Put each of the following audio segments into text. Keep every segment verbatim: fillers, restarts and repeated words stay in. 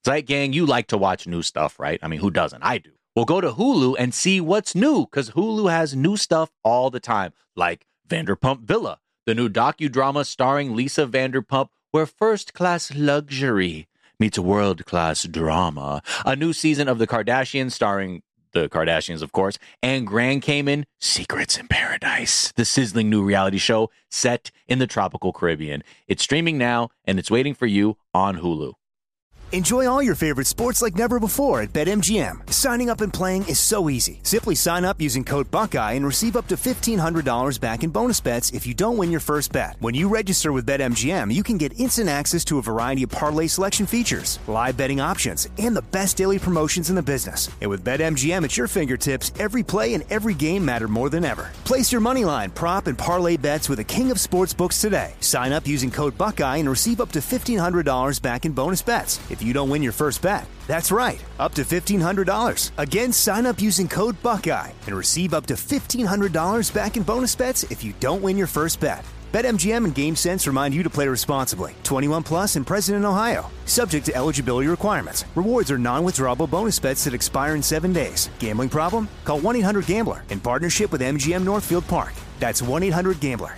Right, gang, you like to watch new stuff, right? I mean, who doesn't? I do. Well, go to Hulu and see what's new, because Hulu has new stuff all the time, like Vanderpump Villa, the new docudrama starring Lisa Vanderpump, where first-class luxury meets world-class drama. A new season of The Kardashians starring the Kardashians, of course, and Grand Cayman, Secrets in Paradise, the sizzling new reality show set in the tropical Caribbean. It's streaming now, and it's waiting for you on Hulu. Enjoy all your favorite sports like never before at BetMGM. Signing up and playing is so easy. Simply sign up using code Buckeye and receive up to fifteen hundred dollars back in bonus bets if you don't win your first bet. When you register with BetMGM, you can get instant access to a variety of parlay selection features, live betting options, and the best daily promotions in the business. And with BetMGM at your fingertips, every play and every game matter more than ever. Place your moneyline, prop, and parlay bets with the king of sportsbooks today. Sign up using code Buckeye and receive up to fifteen hundred dollars back in bonus bets if you don't win your first bet. That's right, up to fifteen hundred dollars. Again, sign up using code Buckeye and receive up to fifteen hundred dollars back in bonus bets if you don't win your first bet. BetMGM and GameSense remind you to play responsibly. twenty-one plus and present in Ohio. Subject to eligibility requirements. Rewards are non-withdrawable bonus bets that expire in seven days. Gambling problem? Call one eight hundred gambler in partnership with M G M Northfield Park. That's one eight hundred gambler.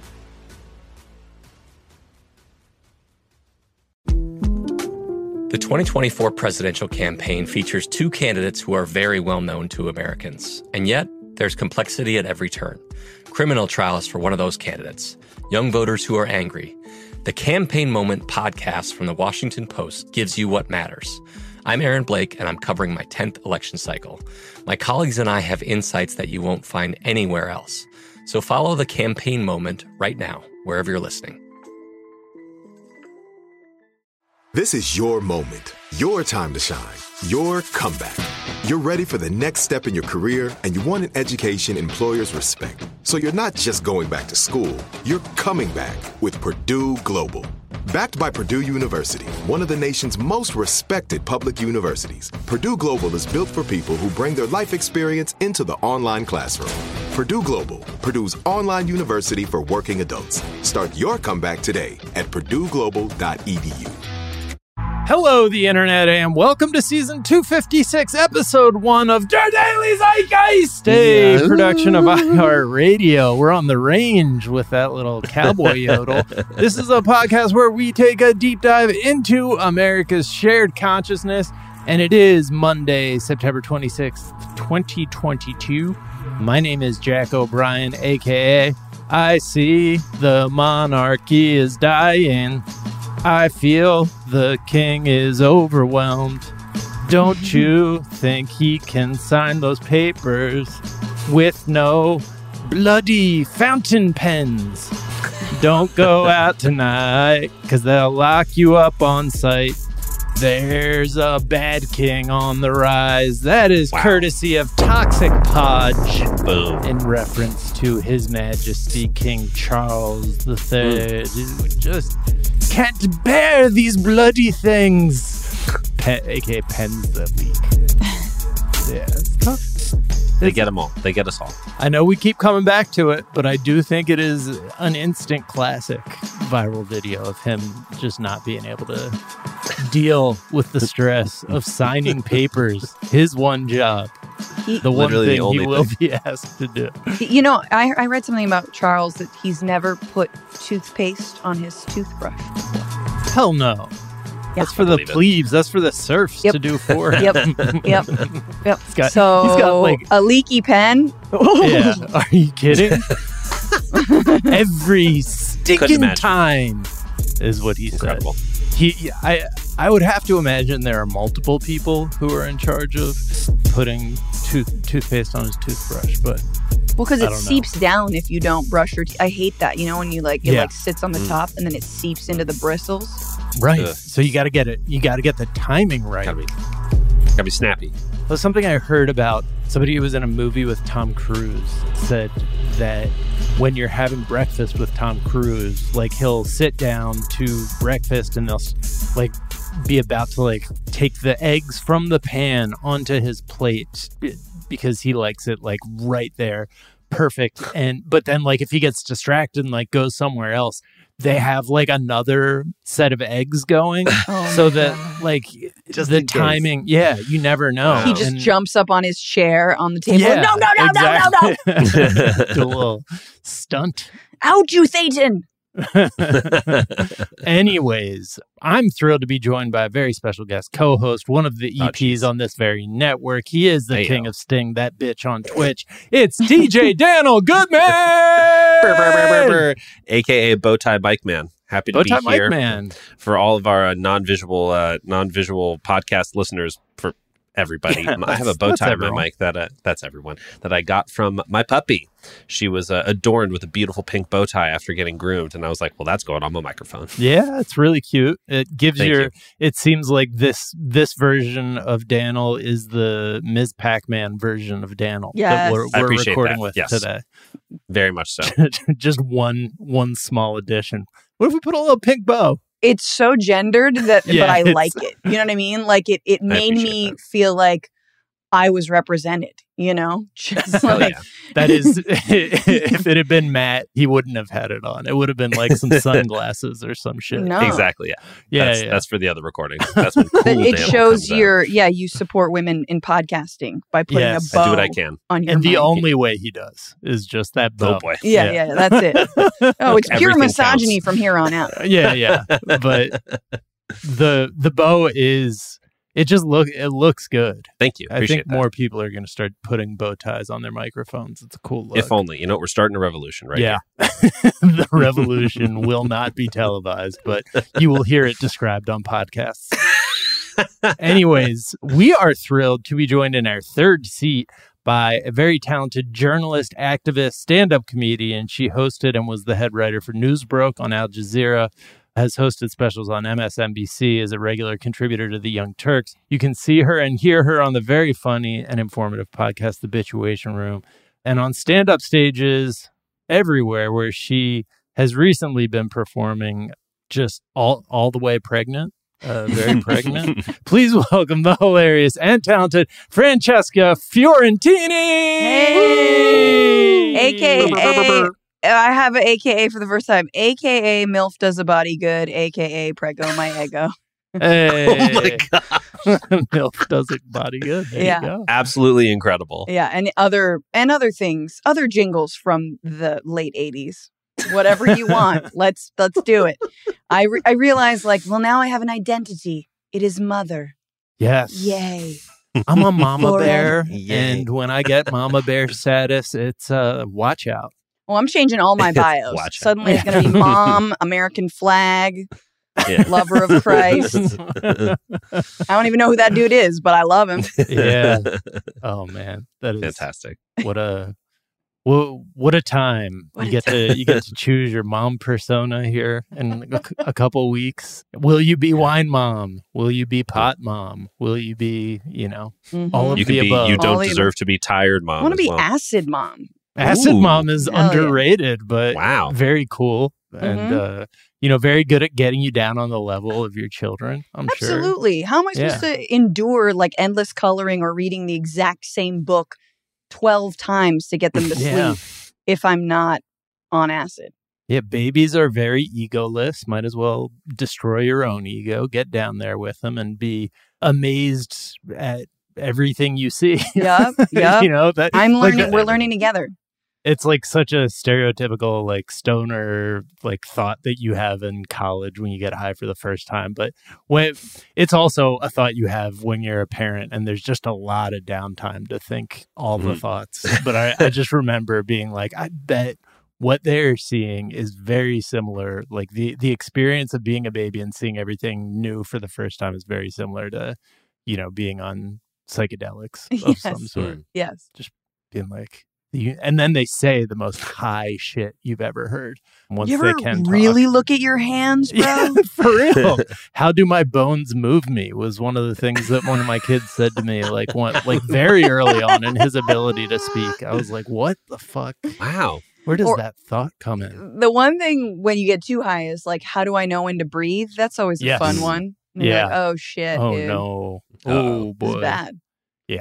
The twenty twenty-four presidential campaign features two candidates who are very well known to Americans. And yet, there's complexity at every turn. Criminal trials for one of those candidates. Young voters who are angry. The Campaign Moment podcast from the Washington Post gives you what matters. I'm Aaron Blake, and I'm covering my tenth election cycle. My colleagues and I have insights that you won't find anywhere else. So follow The Campaign Moment right now, wherever you're listening. This is your moment, your time to shine, your comeback. You're ready for the next step in your career, and you want an education employers respect. So you're not just going back to school, you're coming back with Purdue Global. Backed by Purdue University, one of the nation's most respected public universities, Purdue Global is built for people who bring their life experience into the online classroom. Purdue Global, Purdue's online university for working adults. Start your comeback today at purdue global dot e d u. Hello, the internet, and welcome to season two fifty-six, episode one of Der Daily Zeitgeist, a yeah. production of iHeartRadio. We're on the range with that little cowboy yodel. This is a podcast where we take a deep dive into America's shared consciousness, and it is Monday, September twenty-sixth, twenty twenty-two. My name is Jack O'Brien, a k a. I see the monarchy is dying. I feel the king is overwhelmed. Don't you think he can sign those papers with no bloody fountain pens? Don't go out tonight, because they'll lock you up on sight. There's a bad king on the rise. That is wow. courtesy of Toxic Podge. Boom. In reference to His Majesty King Charles the Third, who just can't bear these bloody things. Pe- A K A Pens the Weak. Yeah, it's tough. They get them all. They get us all. I know we keep coming back to it, but I do think it is an instant classic viral video of him just not being able to deal with the stress of signing papers. His one job. He, the one thing the he will thing. be asked to do. You know, I, I read something about Charles that he's never put toothpaste on his toothbrush before. Hell no. Yeah. That's for the plebes. It. That's for the serfs yep. to do for him. Yep. Yep. Yep. He's got, so, he's got like a leaky pen. Yeah. Are you kidding? Every sticking time is what he Incredible. said. He, I, I would have to imagine there are multiple people who are in charge of putting tooth toothpaste on his toothbrush, but well, because it seeps know. down if you don't brush your teeth. I hate that. You know, when you like it yeah. like sits on the mm. top and then it seeps into the bristles. Right. Ugh. So you got to get it. You got to get the timing right. Gotta be, gotta be snappy. Well, something I heard about somebody who was in a movie with Tom Cruise said that when you're having breakfast with Tom Cruise, like he'll sit down to breakfast and they'll like be about to like take the eggs from the pan onto his plate because he likes it like right there. Perfect. And but then like if he gets distracted and like goes somewhere else, they have like another set of eggs going Oh so my that God. like Just the in case. timing. Yeah, you never know. He just And- jumps up on his chair on the table. Yeah, no, no, no, no, no, no. exactly. Do a little stunt. Out, you Satan. Anyways, I'm thrilled to be joined by a very special guest, co-host, one of the Oh, E Ps geez. on this very network. He is the Hey, king yo. of Sting, that bitch on Twitch. It's T J Daniel Goodman, A K A Bowtie Bike Man. Happy to Bowtie be Mike here Man. for all of our uh, non-visual, uh, non-visual podcast listeners. For everybody, Yeah, I have a that's- bow that's tie on my everyone. mic that uh, that's everyone that I got from my puppy. She was uh, adorned with a beautiful pink bow tie after getting groomed, and I was like, "Well, that's going on my microphone." Yeah, it's really cute. It gives Thank your. you. It seems like this this version of Daniel is the Miz Pac-Man version of Daniel Yes. that we're, I we're appreciate recording that. with Yes. today. Very much so. Just one one small addition. What if we put a little pink bow? It's so gendered that, Yeah, but I it's- like it. You know what I mean? Like it, it made appreciate me that. feel like I was represented, you know? Just Hell like, yeah. That is, if it had been Matt, he wouldn't have had it on. It would have been like some sunglasses or some shit. no. Exactly. Yeah. Yeah, that's, yeah. that's for the other recording. That's when cool But it Daniel shows comes out. your, yeah, you support women in podcasting by putting Yes. a bow I do what I can. on your And the mic. only way he does is just that bow. Oh boy. Yeah, Yeah. yeah, that's it. Oh, it's pure Everything misogyny counts. from here on out. Yeah, yeah. But the the bow is it just look it looks good. Thank you. I Appreciate think that. more people are going to start putting bow ties on their microphones. It's a cool look. If only. You know, we're starting a revolution right yeah. The revolution will not be televised, but you will hear it described on podcasts. Anyways, we are thrilled to be joined in our third seat by a very talented journalist, activist, stand-up comedian. She hosted and was the head writer for Newsbroke on Al Jazeera, has hosted specials on M S N B C, is a regular contributor to The Young Turks. You can see her and hear her on the very funny and informative podcast, The Bitchuation Room, and on stand-up stages everywhere where she has recently been performing just all, all the way pregnant. Uh, very pregnant. Please welcome the hilarious and talented Francesca Fiorentini. Hey! A K A I have an A K A for the first time. A K A MILF does a body good. A K A Prego my ego. Hey. Oh my God. MILF does it body good. There Yeah. you go. Absolutely incredible. Yeah, and other and other things, other jingles from the late eighties. Whatever you want, let's let's do it. I re- I realized like, well, now I have an identity. It is mother. Yes. Yay! I'm a mama Forever. bear. Yay. And when I get mama bear status, it's uh, watch out. Well, I'm changing all my bios. Watch out. Suddenly, it's going to be mom, American flag, Yeah. lover of Christ. I don't even know who that dude is, but I love him. Yeah. Oh, man. That is Fantastic. what a what, what a time. What you a get to you get to choose your mom persona here in a, a couple weeks. Will you be wine mom? Will you be pot mom? Will you be, you know, Mhm. all of You the can be, above? you All don't the deserve to be tired, I mom. want to as be well. acid mom. Acid Ooh. mom is Hell yeah. underrated, but Wow. very cool and Mhm. uh, you know, very good at getting you down on the level of your children. I'm sure. Absolutely. How am I supposed to endure like endless coloring or reading the exact same book twelve times to get them to Yeah. sleep if I'm not on acid? Yeah, babies are very egoless. Might as well destroy your own ego. Get down there with them and be amazed at everything you see. Yup, yup. You know that I'm like, learning. We're learning together. It's like such a stereotypical like stoner like thought that you have in college when you get high for the first time. But when it's also a thought you have when you're a parent, and there's just a lot of downtime to think all the Mhm. thoughts. But I, I just remember being like, I bet what they're seeing is very similar. Like the the experience of being a baby and seeing everything new for the first time is very similar to, you know, being on psychedelics of Yes. some sort. Yes. Being like, you, and then they say the most high shit you've ever heard. Once you they ever can really talk. look at your hands, bro? Yeah, for real. How do my bones move me was one of the things that one of my kids said to me, like one, like very early on in his ability to speak. I was like, what the fuck? Wow. Where does Or- that thought come in? The one thing when you get too high is like, how do I know when to breathe? That's always a Yes. fun one. And you're Yeah. like, oh shit. Oh dude. no. Uh-oh. Oh This is boy. bad.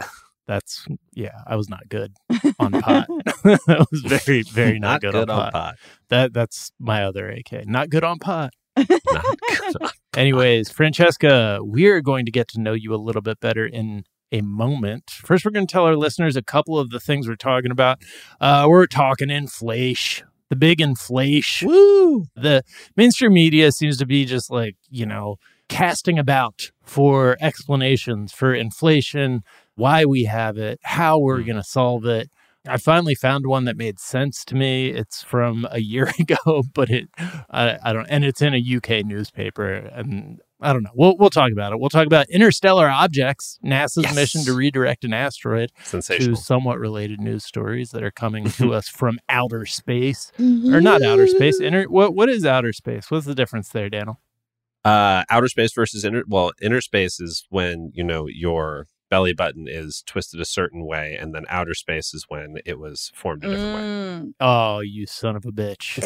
That's, yeah, I was not good on pot. I was very, very not, Not good, good on, on pot. pot. That That's my other A K. Not good on pot. Not good on- Anyways, Francesca, we're going to get to know you a little bit better in a moment. First, we're going to tell our listeners a couple of the things we're talking about. Uh, we're talking inflation, the big inflation. Woo! The mainstream media seems to be just like, you know, casting about for explanations for inflation, why we have it, how we're going to solve it. I finally found one that made sense to me. It's from a year ago, but it, I, I don't, and it's in a U K newspaper, and I don't know. We'll we'll talk about it. We'll talk about interstellar objects, NASA's Yes. mission to redirect an asteroid, Sensational. to somewhat related news stories that are coming to us from outer space, or not outer space. Inter, what what is outer space? What's the difference there, Daniel? Uh, outer space versus inner. Well, inner space is when, you know, your belly button is twisted a certain way, and then outer space is when it was formed a different way. Mm. Oh, you son of a bitch!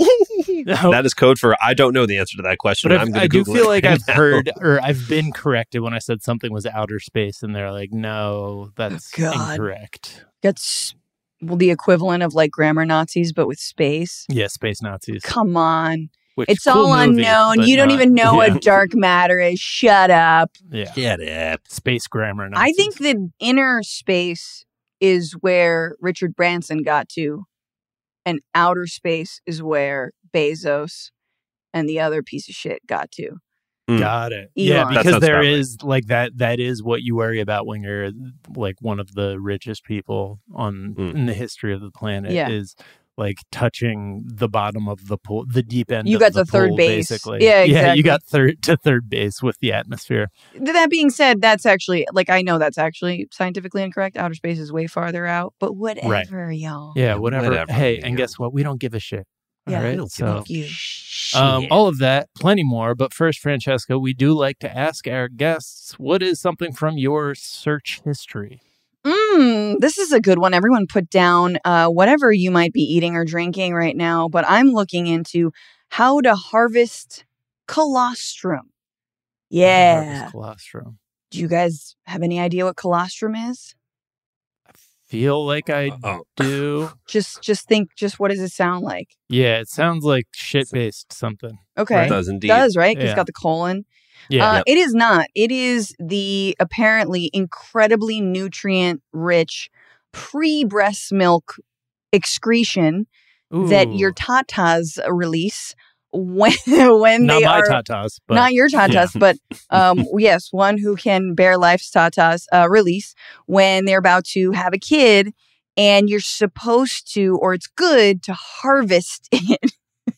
That is code for I don't know the answer to that question. But I'm I've, gonna I do Google feel it like right I've now. heard or I've been corrected when I said something was outer space, and they're like, "No, that's Oh, God. incorrect." That's well, the equivalent of like grammar Nazis, but with space. Yeah, space Nazis. Come on. Which, It's cool all movie, unknown. but You don't not- even know yeah, what dark matter is. Shut up. Yeah, Get it. space grammar. Nazis. I think that inner space is where Richard Branson got to, and outer space is where Bezos and the other piece of shit got to. Got it. Yeah, Elon. That because sounds there about right. is like that. That is what you worry about when you're like one of the richest people on Mm. in the history of the planet. Yeah. Is like touching the bottom of the pool, the deep end. You of got the to third pool, base. basically. Yeah, Yeah, you exactly. got third to third base with the atmosphere. That being said, that's actually, like, I know that's actually scientifically incorrect. Outer space is way farther out, but whatever, y'all. Yeah, whatever. whatever, Hey, man. and guess what? We don't give a shit. Yeah, All we right. don't So, Thank you. um, all of that, plenty more. But first, Francesca, we do like to ask our guests, what is something from your search history? Mm, this is a good one. Everyone put down uh, whatever you might be eating or drinking right now, but I'm looking into how to harvest colostrum. Yeah. Harvest colostrum. Do you guys have any idea what colostrum is? Feel like I Oh, do. Just just think, just what does it sound like? Yeah, it sounds like shit-based something. Okay. it does indeed. Does, right? 'Cause Yeah. It's got the colon. Yeah. Uh, It is not. It is the apparently incredibly nutrient rich pre breast milk excretion that your Ooh. tatas release when when Not they my are tatas, but not your tatas, but um, yes, one who can bear life's tatas uh, release when they're about to have a kid, and you're supposed to, or it's good to harvest it.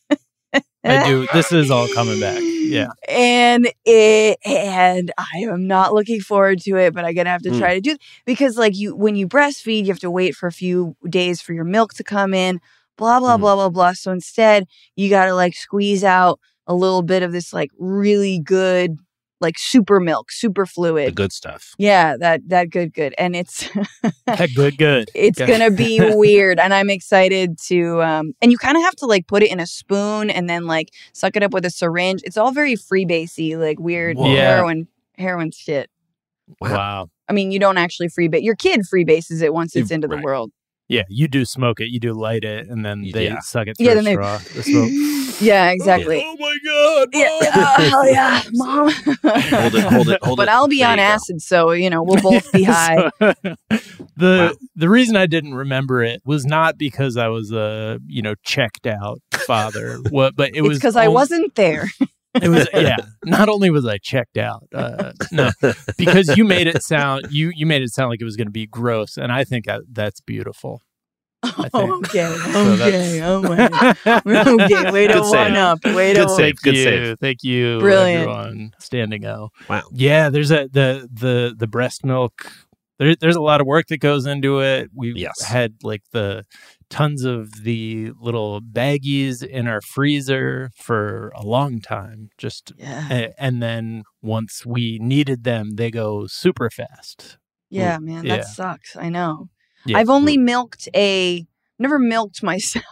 I do. This is all coming back. Yeah. And it and I am not looking forward to it, but I'm gonna have to Mm. try to do because like you when you breastfeed, you have to wait for a few days for your milk to come in, blah blah Mm. blah blah blah. So instead, you gotta like squeeze out a little bit of this like really good, like super milk, super The fluid. good stuff. Yeah, that that good good. And it's good, good. it's Okay. gonna be weird, and I'm excited to um and you kind of have to like put it in a spoon and then like suck it up with a syringe. It's all very freebasey, like weird Whoa. Yeah. heroin heroin shit. Wow. I mean, you don't actually freebase. Your kid freebases it once it's into the Right. world. Yeah, you do smoke it, you do light it, and then they Yeah. suck it through Yeah, a then they straw. The smoke. Yeah, exactly. Oh my god! Yeah, oh, hell yeah, mom. Hold it, hold it, hold But it. I'll be There on you go. acid, so you know we'll both be high. So, the Wow. the reason I didn't remember it was not because I was a you know checked out father. What, but it It's was because I on- wasn't there. It was yeah. Not only was I checked out, uh, no, because you made it sound you you made it sound like it was going to be gross, and I think that, that's beautiful. I think. Okay, So okay, that's- oh my. Okay, way to Good save. one up. Way Good to save. Thank Good you, save. thank you, Brilliant. everyone. Standing O. Wow. Yeah, there's a the the the breast milk. There, there's a lot of work that goes into it. We Yes. had like the tons of the little baggies in our freezer for a long time. Just Yeah, a- and then once we needed them, they go super fast. yeah, man, Yeah. that sucks. I know. Yeah. I've only milked a. Never milked myself.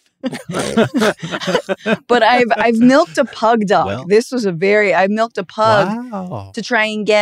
But I've I've milked a pug dog. Well. This was a very I milked a pug Wow. to try and get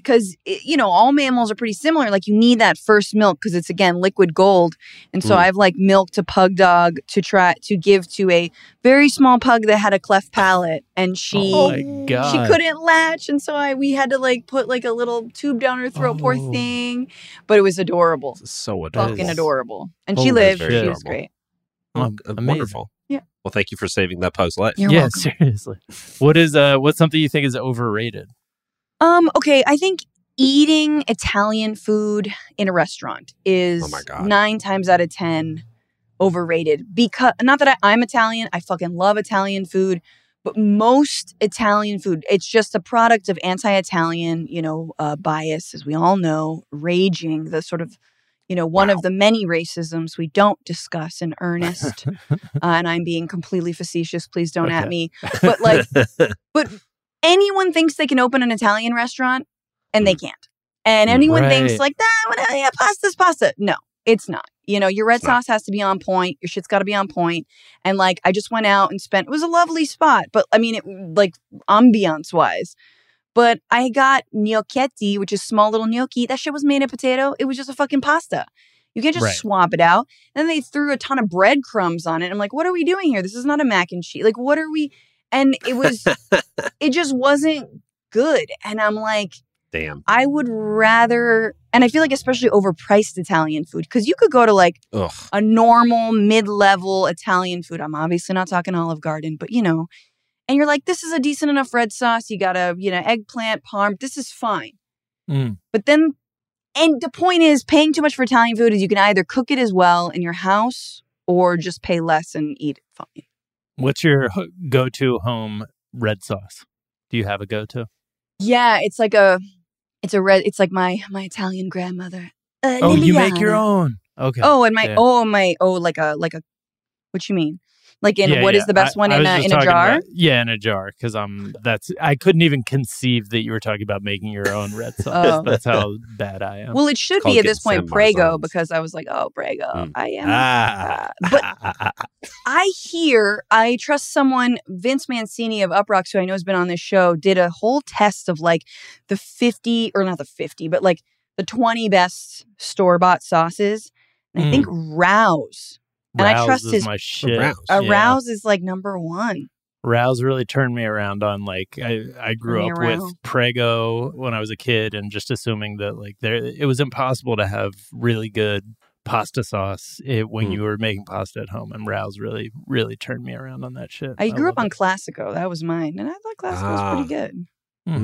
because, you know, all mammals are pretty similar. Like you need that first milk because it's, again, liquid gold. And so Mm. I've like milked a pug dog to try to give to a very small pug that had a cleft palate. And she Oh my God. she couldn't latch. And so I we had to like put like a little tube down her throat, poor Oh. thing. But it was adorable. So adorable. Fucking adorable. And Holy she lived. shit. She was Adorable. great. Oh, Um, uh, amazing. wonderful. Yeah. Well, thank you for saving that pug's life. You're yeah, welcome. seriously. What is uh what's something you think is overrated? Um, okay, I think eating Italian food in a restaurant is Oh my God. nine times out of ten overrated. Because not that I, I'm Italian, I fucking love Italian food, but most Italian food, it's just a product of anti-Italian, you know, uh, bias, as we all know, raging, the sort of, you know, one Wow. of the many racisms we don't discuss in earnest. uh, and I'm being completely facetious. Please don't at Okay. me. But like, but anyone thinks they can open an Italian restaurant and they can't. And anyone thinks Right. like, nah, whatever, yeah, pasta's pasta. No, it's not. You know, your red It's not. sauce has to be on point. Your shit's got to be on point. And like, I just went out and spent, it was a lovely spot, but I mean, it like ambiance wise. But I got gnocchetti, which is small little gnocchi. That shit was made of potato. It was just a fucking pasta. You can't just Right. swap it out. Then they threw a ton of breadcrumbs on it. I'm like, what are we doing here? This is not a mac and cheese. Like, what are we? And it was, it just wasn't good. And I'm like, Damn. I would rather, and I feel like especially overpriced Italian food, because you could go to like Ugh. a normal mid-level Italian food. I'm obviously not talking Olive Garden, but you know, and you're like, this is a decent enough red sauce. You got a, you know, eggplant, parm. This is fine. Mm. But then, and the point is, paying too much for Italian food is you can either cook it as well in your house or just pay less and eat it fine. What's your ho- go-to home red sauce? Do you have a go-to? Yeah, it's like a, it's a red, it's like my, my Italian grandmother. Uh, Oh, you make your Liliana. own. Okay. Oh, and my, Yeah. oh, my, oh, like a, like a, what you mean? Like in, Yeah, what is yeah. the best I- one I in was a, just in a talking jar? about- yeah, in a jar. Because I'm that's I couldn't even conceive that you were talking about making your own red sauce. Oh. That's how bad I am. Well, it should called be at this getting point San Prego Marzano's. because I was like, oh, Prego, Mm. I am. Ah. uh, but I hear, I trust someone, Vince Mancini of Uprocks, who I know has been on this show, did a whole test of like the fifty, or not the fifty, but like the twenty best store-bought sauces. And I think Rouse. And I Rouse trust is his- my shit. Rouse. Uh, Yeah. Rouse is like number one. Rouse really turned me around on like I, I grew Turn me up around. with Prego when I was a kid and just assuming that like there it was impossible to have really good pasta sauce it, when Mm. you were making pasta at home, and Rouse really really turned me around on that shit. I grew up love on it. Classico. That was mine. And I thought Classico Ah. was pretty good.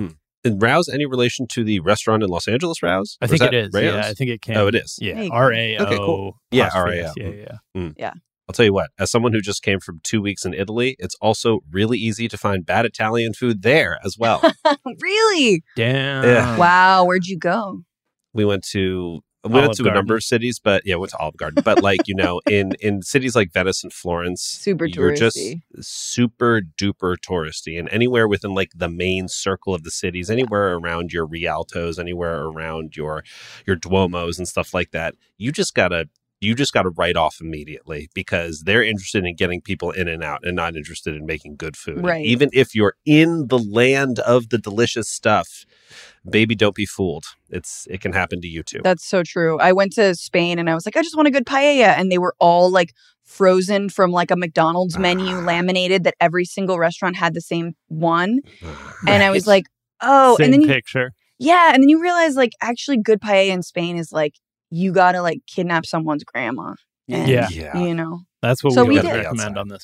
And Rouse, any relation to the restaurant in Los Angeles, Rouse? I Or think that it is. Rao's? Yeah, I think it can. Oh, it is. Yeah, There you go. R A O. Okay, cool. Yeah, apostrophe R A O. S. Yeah, yeah. I'll tell you what, as someone who just came from two weeks in Italy, it's also really easy to find bad Italian food there as well. Really? Damn. Yeah. Wow. Where'd you go? We went to we Olive went to Garden. a number of cities, but yeah, went to Olive Garden. But like, you know, in in cities like Venice and Florence, Super you're just touristy. super duper touristy. And anywhere within like the main circle of the cities, anywhere around your Rialtos, anywhere around your your Duomos and stuff like that, you just gotta you just got to write off immediately because they're interested in getting people in and out and not interested in making good food. Right. Even if you're in the land of the delicious stuff, baby, don't be fooled. It's it can happen to you too. That's so true. I went to Spain and I was like, I just want a good paella. And they were all like frozen from like a McDonald's menu, Ah. laminated, that every single restaurant had the same one. And I was Right. like, oh, Same and then you, picture. yeah. And then you realize like actually good paella in Spain is like, you got to like kidnap someone's grandma. And, Yeah. Yeah. You know, That's what So we, we would did. recommend on this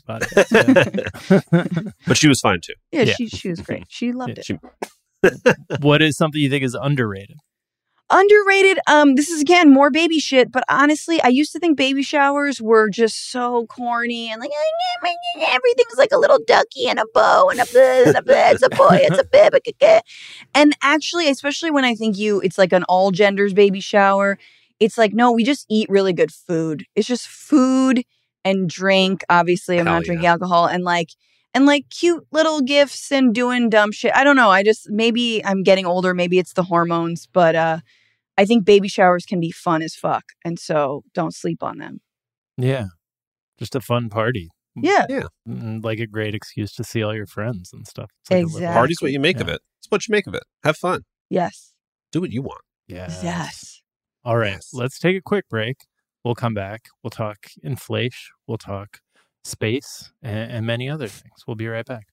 podcast. Yeah. But she was fine too. yeah, Yeah. she, she was great. She loved it. She, What is something you think is underrated? Underrated. Um, this is again more baby shit, but honestly, I used to think baby showers were just so corny and like everything's like a little ducky and a bow and a blah, and a blah, it's a boy, it's a bib, and actually, especially when I think you, it's like an all genders baby shower. It's like no, we just eat really good food. It's just food and drink. Obviously, I'm Hell not drinking yeah. alcohol and like. And like cute little gifts and doing dumb shit. I don't know. I just, maybe I'm getting older. Maybe it's the hormones. But uh, I think baby showers can be fun as fuck. And so don't sleep on them. Yeah. Just a fun party. Yeah. Mm, Like a great excuse to see all your friends and stuff. It's like a little- Exactly. party's what you make of Yeah. it. It's what you make of it. Have fun. Yes. Do what you want. Yes. Yes. All right. Yes. Let's take a quick break. We'll come back. We'll talk inflation. We'll talk space and, and many other things. We'll be right back.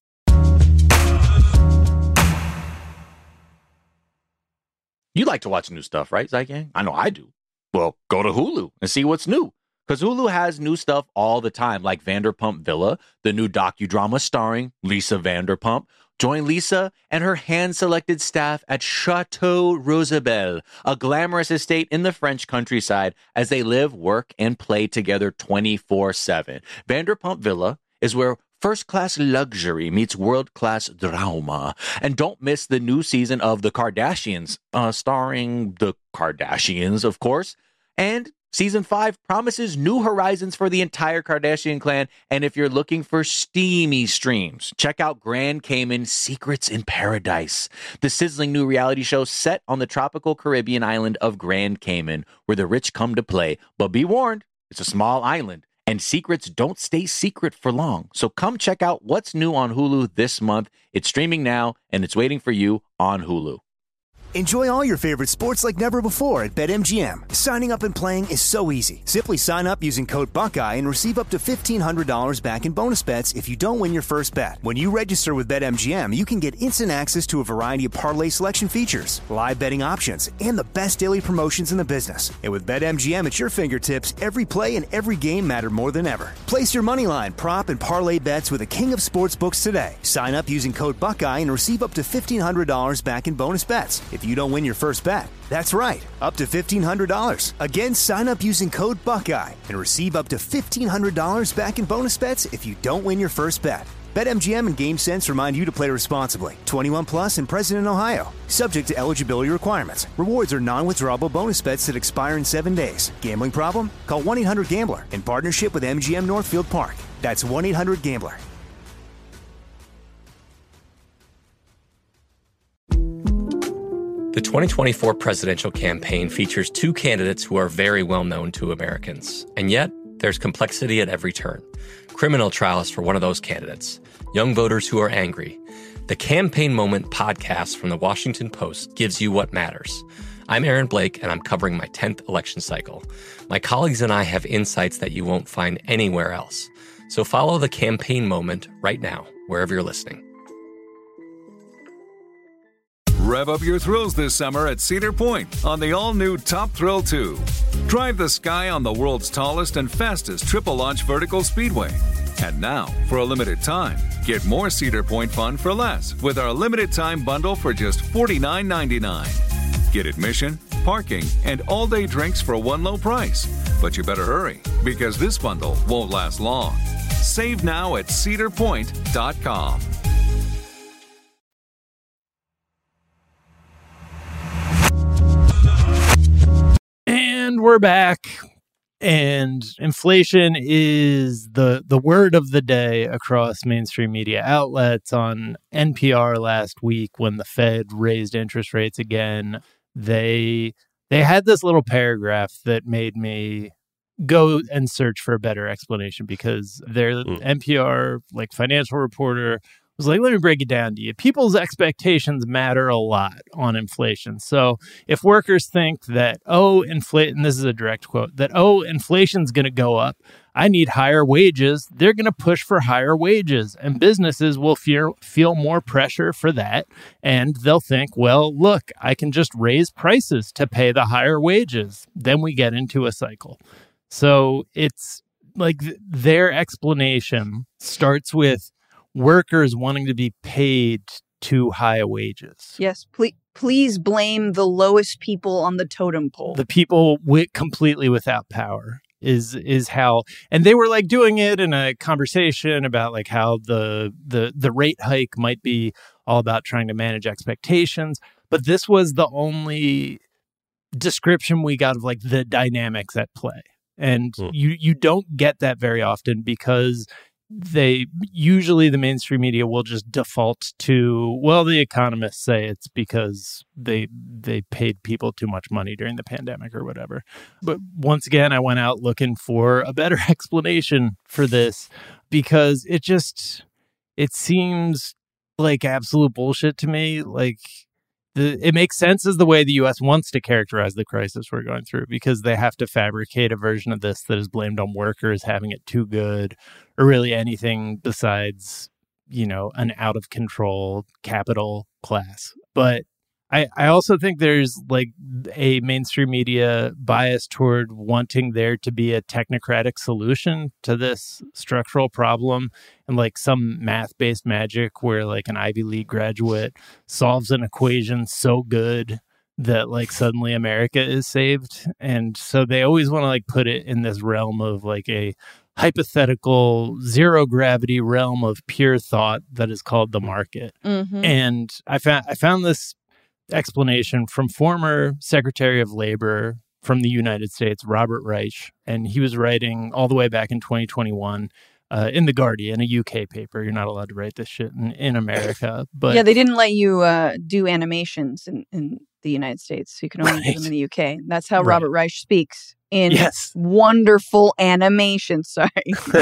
You like to watch new stuff, right, Zygang? I know I do. Well, go to Hulu and see what's new. Because Hulu has new stuff all the time, like Vanderpump Villa, the new docudrama starring Lisa Vanderpump. Join Lisa and her hand-selected staff at Chateau Rosabelle, a glamorous estate in the French countryside, as they live, work, and play together twenty-four seven. Vanderpump Villa is where first-class luxury meets world-class drama. And don't miss the new season of The Kardashians, uh, starring the Kardashians, of course. And Season five promises new horizons for the entire Kardashian clan. And if you're looking for steamy streams, check out Grand Cayman Secrets in Paradise, the sizzling new reality show set on the tropical Caribbean island of Grand Cayman, where the rich come to play. But be warned, it's a small island, and secrets don't stay secret for long. So come check out what's new on Hulu this month. It's streaming now, and it's waiting for you on Hulu. Enjoy all your favorite sports like never before at BetMGM. Signing up and playing is so easy. Simply sign up using code Buckeye and receive up to fifteen hundred dollars back in bonus bets if you don't win your first bet. When you register with BetMGM, you can get instant access to a variety of parlay selection features, live betting options, and the best daily promotions in the business. And with BetMGM at your fingertips, every play and every game matter more than ever. Place your moneyline, prop, and parlay bets with the king of sportsbooks today. Sign up using code Buckeye and receive up to fifteen hundred dollars back in bonus bets if you don't win your first bet. That's right, up to fifteen hundred dollars. Again, sign up using code Buckeye and receive up to fifteen hundred dollars back in bonus bets if you don't win your first bet. BetMGM and GameSense remind you to play responsibly. twenty-one plus and present in Ohio. Subject to eligibility requirements. Rewards are non-withdrawable bonus bets that expire in seven days. Gambling problem? Call one eight hundred gambler in partnership with M G M Northfield Park. That's one eight hundred gambler. The twenty twenty-four presidential campaign features two candidates who are very well known to Americans. And yet, there's complexity at every turn. Criminal trials for one of those candidates. Young voters who are angry. The Campaign Moment podcast from the Washington Post gives you what matters. I'm Aaron Blake, and I'm covering my tenth election cycle. My colleagues and I have insights that you won't find anywhere else. So follow The Campaign Moment right now, wherever you're listening. Rev up your thrills this summer at Cedar Point on the all-new Top Thrill two. Drive the sky on the world's tallest and fastest triple-launch vertical speedway. And now, for a limited time, get more Cedar Point fun for less with our limited-time bundle for just forty-nine ninety-nine. Get admission, parking, and all-day drinks for one low price. But you better hurry, because this bundle won't last long. Save now at cedar point dot com. And we're back. And inflation is the the word of the day across mainstream media outlets. On N P R last week, when the Fed raised interest rates again, they they had this little paragraph that made me go and search for a better explanation, because their mm. N P R like financial reporter was like, let me break it down to you. People's expectations matter a lot on inflation. So if workers think that, oh, inflation, and this is a direct quote, that, oh, inflation's going to go up, I need higher wages, they're going to push for higher wages. And businesses will fear, feel more pressure for that. And they'll think, well, look, I can just raise prices to pay the higher wages. Then we get into a cycle. So it's like th- their explanation starts with workers wanting to be paid too high wages. Yes, please, please blame the lowest people on the totem pole. The people wi- completely without power is is how, and they were like doing it in a conversation about like how the the the rate hike might be all about trying to manage expectations. But this was the only description we got of like the dynamics at play. And mm. you you don't get that very often, because they usually the mainstream media will just default to, well, the economists say it's because they they paid people too much money during the pandemic or whatever. But once again, I went out looking for a better explanation for this, because it just it seems like absolute bullshit to me. Like, the, it makes sense as the way the U S wants to characterize the crisis we're going through, because they have to fabricate a version of this that is blamed on workers having it too good, or really anything besides, you know, an out of control capital class. But I, I also think there's like a mainstream media bias toward wanting there to be a technocratic solution to this structural problem, and like some math-based magic where like an Ivy League graduate solves an equation so good that like suddenly America is saved. And so they always want to like put it in this realm of like a hypothetical zero gravity realm of pure thought that is called the market. Mm-hmm. And I found I found this explanation from former Secretary of Labor from the United States, Robert Reich, and he was writing all the way back in twenty twenty-one uh, in The Guardian, a U K paper. You're not allowed to write this shit in, in America. But yeah, they didn't let you uh, do animations in, in the United States. You can only Right. do them in the U K. That's how Right. Robert Reich speaks in Yes. wonderful animation. Sorry.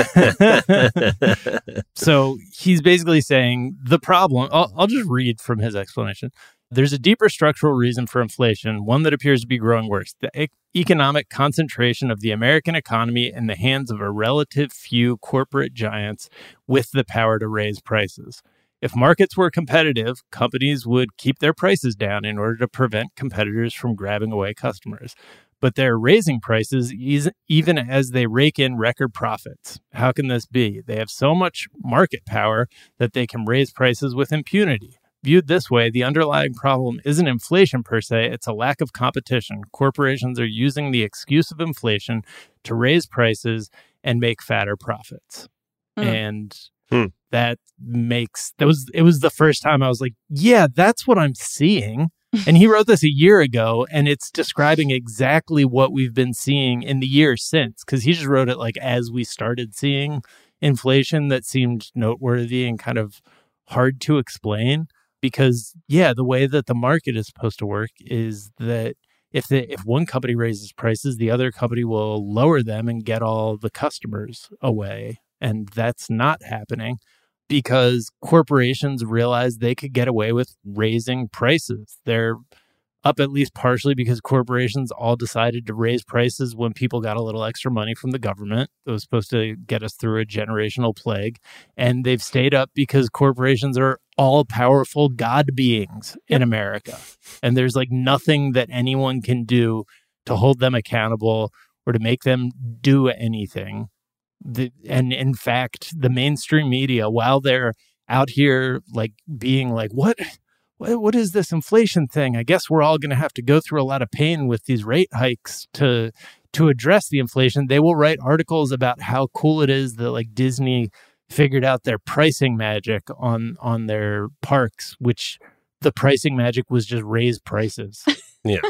So he's basically saying the problem, I'll, I'll just read from his explanation. There's a deeper structural reason for inflation, one that appears to be growing worse. The e- economic concentration of the American economy in the hands of a relative few corporate giants with the power to raise prices. If markets were competitive, companies would keep their prices down in order to prevent competitors from grabbing away customers. But they're raising prices eas- even as they rake in record profits. How can this be? They have so much market power that they can raise prices with impunity. Viewed this way, the underlying problem isn't inflation per se, it's a lack of competition. Corporations are using the excuse of inflation to raise prices and make fatter profits. Mm. And Hmm. that makes, that was, it was the first time I was like, yeah, that's what I'm seeing. And he wrote this a year ago, and it's describing exactly what we've been seeing in the years since, because he just wrote it like as we started seeing inflation that seemed noteworthy and kind of hard to explain. Because, yeah, the way that the market is supposed to work is that if the, if one company raises prices, the other company will lower them and get all the customers away. And that's not happening because corporations realize they could get away with raising prices. They're up at least partially because corporations all decided to raise prices when people got a little extra money from the government. It was supposed to get us through a generational plague. And they've stayed up because corporations are all powerful God beings in America. And there's like nothing that anyone can do to hold them accountable or to make them do anything. The, and in fact, the mainstream media, while they're out here like being like, what, what, what is this inflation thing? I guess we're all going to have to go through a lot of pain with these rate hikes to to address the inflation. They will write articles about how cool it is that like Disney figured out their pricing magic on on their parks, which the pricing magic was just raise prices. Yeah.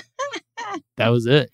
That was it.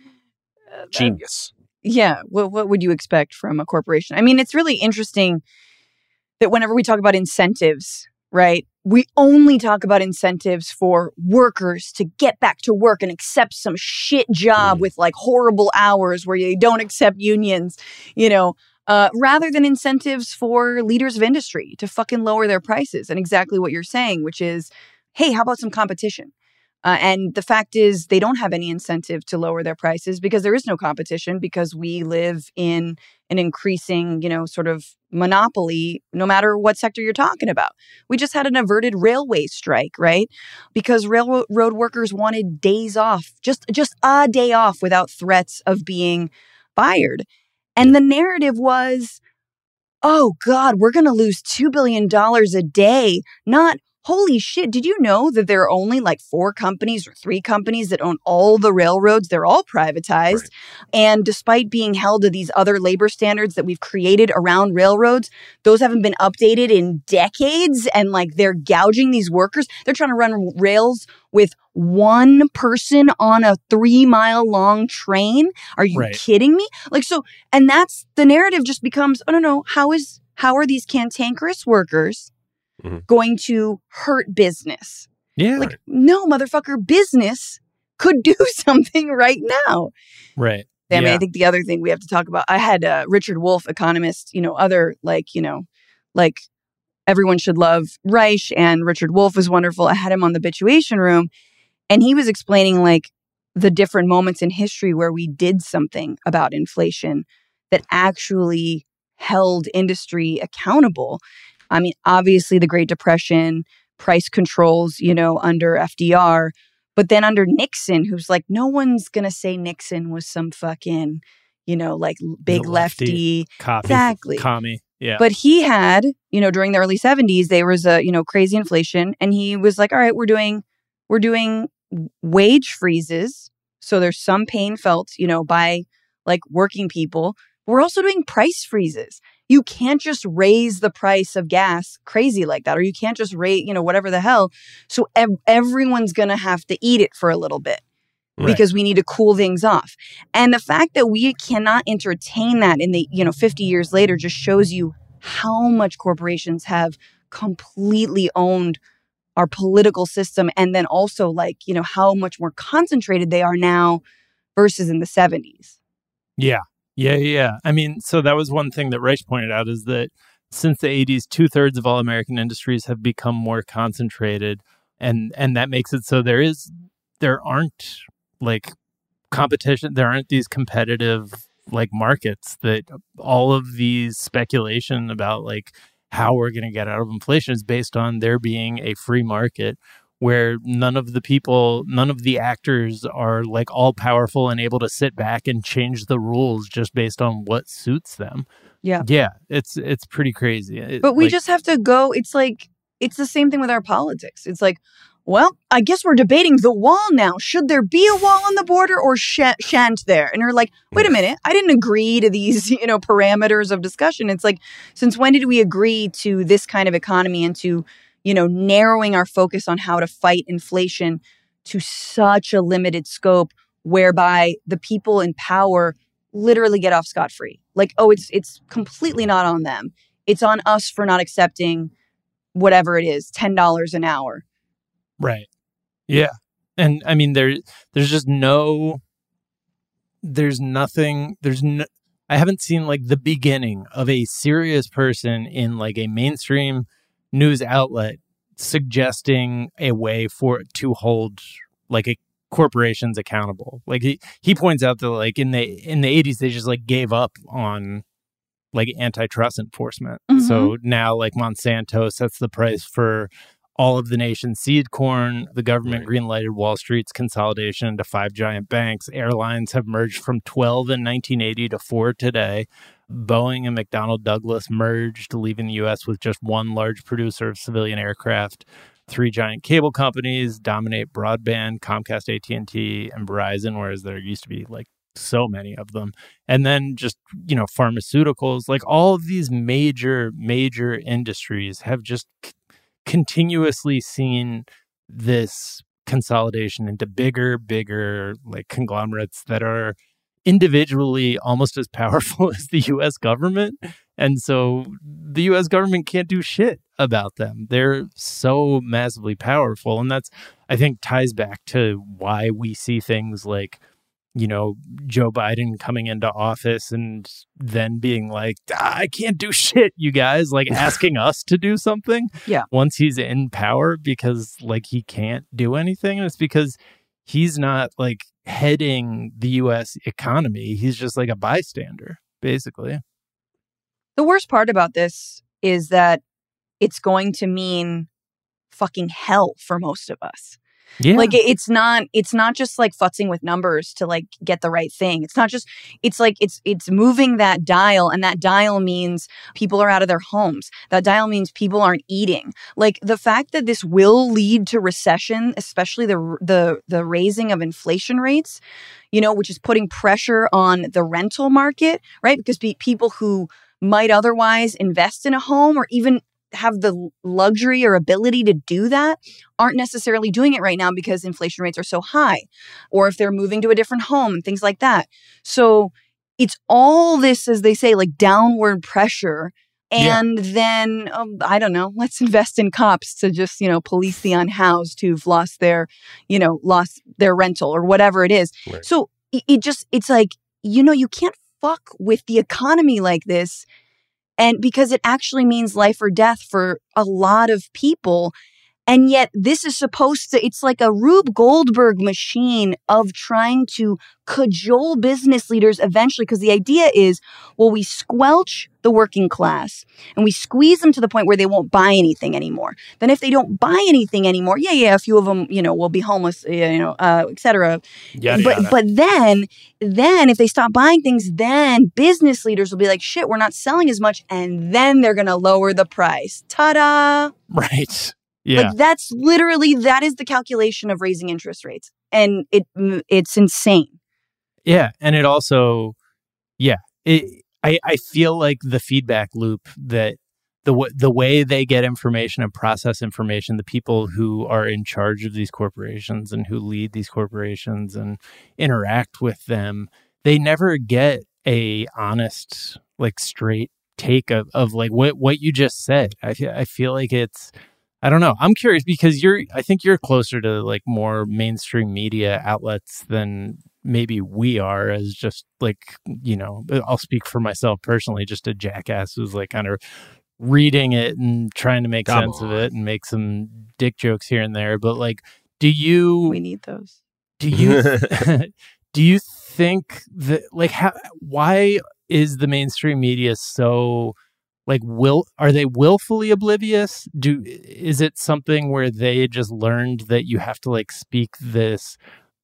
Genius. Yeah. What, what would you expect from a corporation? I mean, it's really interesting that whenever we talk about incentives, right, we only talk about incentives for workers to get back to work and accept some shit job Mm. with like horrible hours where you don't accept unions, you know, uh, rather than incentives for leaders of industry to fucking lower their prices. And exactly what you're saying, which is, hey, how about some competition? Uh, and the fact is they don't have any incentive to lower their prices because there is no competition, because we live in an increasing, you know, sort of monopoly, no matter what sector you're talking about. We just had an averted railway strike, right? Because railroad workers wanted days off, just, just a day off without threats of being fired. And the narrative was, oh God, we're going to lose two billion dollars a day, not holy shit, did you know that there are only like four companies or three companies that own all the railroads? They're all privatized. Right. And despite being held to these other labor standards that we've created around railroads, those haven't been updated in decades. And like they're gouging these workers. They're trying to run rails with one person on a three mile long train. Are you right. kidding me? Like, so, and that's the narrative just becomes, oh no, no, how is, how are these cantankerous workers Mm-hmm. going to hurt business? Yeah. Like, no, motherfucker, business could do something right now. Right. I mean, yeah. I think the other thing we have to talk about, I had uh, Richard Wolff, economist, you know, other like, you know, like everyone should love Reich, and Richard Wolff was wonderful. I had him on the Bituation Room, and he was explaining like the different moments in history where we did something about inflation that actually held industry accountable. I mean, obviously the Great Depression, price controls, you know, under F D R, but then under Nixon, who's like, no one's going to say Nixon was some fucking, you know, like big The lefty. lefty copy, Exactly. Commie. Yeah. But he had, you know, during the early seventies, there was a, you know, crazy inflation. And he was like, all right, we're doing, we're doing wage freezes. So there's some pain felt, you know, by like working people. We're also doing price freezes. You can't just raise the price of gas crazy like that, or you can't just raise, you know, whatever the hell. So ev- everyone's going to have to eat it for a little bit. Right. Because we need to cool things off. And the fact that we cannot entertain that in the, you know, fifty years later just shows you how much corporations have completely owned our political system. And then also like, you know, how much more concentrated they are now versus in the seventies. Yeah. Yeah. Yeah. I mean, so that was one thing that Reich pointed out, is that since the eighties, two thirds of all American industries have become more concentrated. And, and that makes it so there is, there aren't like competition. There aren't these competitive like markets, that all of these speculation about like how we're going to get out of inflation is based on there being a free market where none of the people, none of the actors are like all powerful and able to sit back and change the rules just based on what suits them. Yeah. Yeah. It's, it's pretty crazy. It, but we like, just have to go. It's like, it's the same thing with our politics. It's like, well, I guess we're debating the wall now. Should there be a wall on the border, or sh- shan't there? And you're like, wait a minute, I didn't agree to these, you know, parameters of discussion. It's like, since when did we agree to this kind of economy and to, you know, narrowing our focus on how to fight inflation to such a limited scope, whereby the people in power literally get off scot-free? Like, oh, it's it's completely not on them. It's on us for not accepting whatever it is, ten dollars an hour. Right. Yeah. And I mean, there, there's just no, there's nothing, there's no, I haven't seen like the beginning of a serious person in like a mainstream news outlet suggesting a way for to hold like a corporations accountable. Like he, he points out that like in the, in the eighties, they just like gave up on like antitrust enforcement. Mm-hmm. So now like Monsanto sets the price for all of the nation's seed corn. The government right. greenlighted Wall Street's consolidation into five giant banks. Airlines have merged from twelve in nineteen eighty to four today. Boeing and McDonnell Douglas merged, leaving the U S with just one large producer of civilian aircraft. Three giant cable companies dominate broadband: Comcast, A T and T, and Verizon, whereas there used to be like so many of them. And then just, you know, pharmaceuticals, like all of these major, major industries have just c- continuously seen this consolidation into bigger, bigger like conglomerates that are individually almost as powerful as the U S government. And so the U S government can't do shit about them. They're so massively powerful. And that's, I think, ties back to why we see things like, you know, Joe Biden coming into office and then being like, ah, I can't do shit, you guys, like asking us to do something. Yeah. Once he's in power, because like he can't do anything. And it's because he's not like heading the U S economy. He's just like a bystander, basically. The worst part about this is that it's going to mean fucking hell for most of us. Yeah. Like it's not, it's not just like futzing with numbers to like get the right thing. It's not just, it's like, it's, it's moving that dial, and that dial means people are out of their homes. That dial means people aren't eating. Like the fact that this will lead to recession, especially the, the, the raising of inflation rates, you know, which is putting pressure on the rental market, right? Because pe- people who might otherwise invest in a home or even have the luxury or ability to do that aren't necessarily doing it right now because inflation rates are so high, or if they're moving to a different home and things like that. So it's all this, as they say, like downward pressure. And yeah. then, um, I don't know, let's invest in cops to just, you know, police the unhoused who've lost their, you know, lost their rental or whatever it is. Right. So it, it just, it's like, you know, you can't fuck with the economy like this. And because it actually means life or death for a lot of people. And yet this is supposed to, it's like a Rube Goldberg machine of trying to cajole business leaders eventually, because the idea is, well, we squelch the working class and we squeeze them to the point where they won't buy anything anymore. Then if they don't buy anything anymore, yeah, yeah, a few of them, you know, will be homeless, you know, uh, et cetera. Yada, but yada. but then, then if they stop buying things, then business leaders will be like, shit, we're not selling as much. And then they're going to lower the price. Ta-da. Right. Yeah. Like that's literally, that is the calculation of raising interest rates. And it it's insane. Yeah. And it also, yeah, it, I, I feel like the feedback loop that the, w- the way they get information and process information, the people who are in charge of these corporations and who lead these corporations and interact with them, they never get a honest, like straight take of, of like what, what you just said. I feel, I feel like it's, I don't know. I'm curious because you're, I think you're closer to like more mainstream media outlets than maybe we are as just like, you know, I'll speak for myself personally, just a jackass who's like kind of reading it and trying to make Come sense on. of it and make some dick jokes here and there. But like, do you, We need those. do you, do you think that like, how, why is the mainstream media so like, will are they willfully oblivious? Do is it something where they just learned that you have to like speak this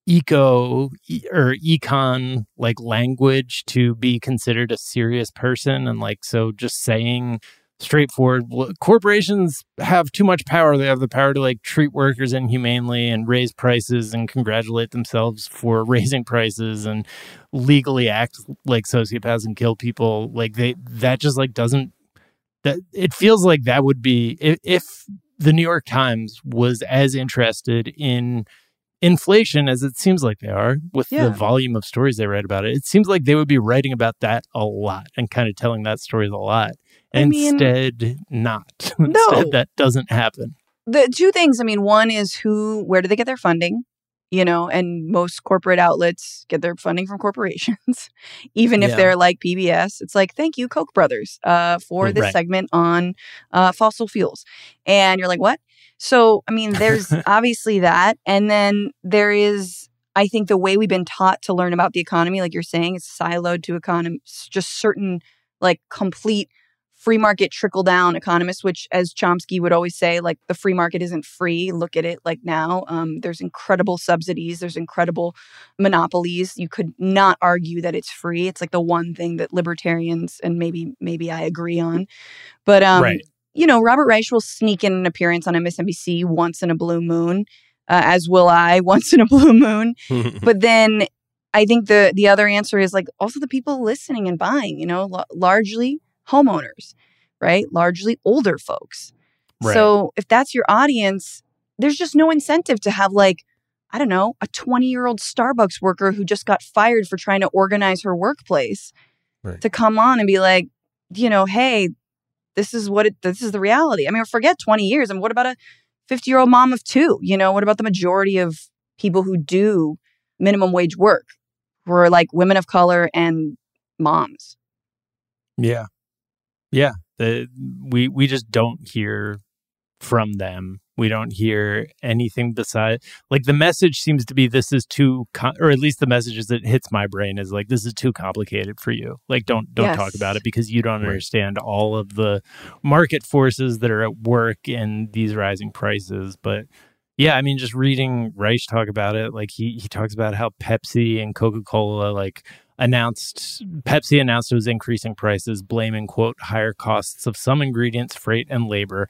eco e- or econ like language to be considered a serious person, and like so just saying straightforward, well, corporations have too much power. They have the power to like treat workers inhumanely and raise prices and congratulate themselves for raising prices and legally act like sociopaths and kill people. Like they that just like doesn't. That it feels like that would be if, if the New York Times was as interested in inflation as it seems like they are with Yeah. the volume of stories they write about it. It seems like they would be writing about that a lot and kind of telling that story a lot. I mean- Instead, not. No. Instead, that doesn't happen. The two things, I mean, one is who, where do they get their funding? You know, and most corporate outlets get their funding from corporations, even if Yeah. they're like P B S. It's like, thank you, Koch brothers, uh, for this Right. segment on uh, fossil fuels. And you're like, what? So, I mean, there's obviously that. And then there is, I think, the way we've been taught to learn about the economy, like you're saying, it's siloed to economists, just certain like complete free market trickle down economists, which as Chomsky would always say, like the free market isn't free. Look at it like now. Um, there's incredible subsidies. There's incredible monopolies. You could not argue that it's free. It's like the one thing that libertarians and maybe maybe I agree on. But, um, Right. you know, Robert Reich will sneak in an appearance on M S N B C once in a blue moon, uh, as will I once in a blue moon. But then I think the the other answer is like also the people listening and buying, you know, l- largely homeowners, right? Largely older folks. Right. So if that's your audience, there's just no incentive to have like, I don't know, a twenty year old Starbucks worker who just got fired for trying to organize her workplace Right. to come on and be like, you know, hey, this is what it, this is the reality. I mean, forget twenty years. I mean, what about a fifty year old mom of two? You know, what about the majority of people who do minimum wage work who are like women of color and moms? Yeah. Yeah. The, we, we just don't hear from them. We don't hear anything beside, like the message seems to be, this is too, com- or at least the messages that hits my brain is like, this is too complicated for you. Like, don't, don't Yes. talk about it because you don't Right. understand all of the market forces that are at work in these rising prices. But yeah, I mean, just reading Reich talk about it, like he, he talks about how Pepsi and Coca-Cola, like, announced Pepsi announced it was increasing prices, blaming, quote, higher costs of some ingredients, freight, and labor.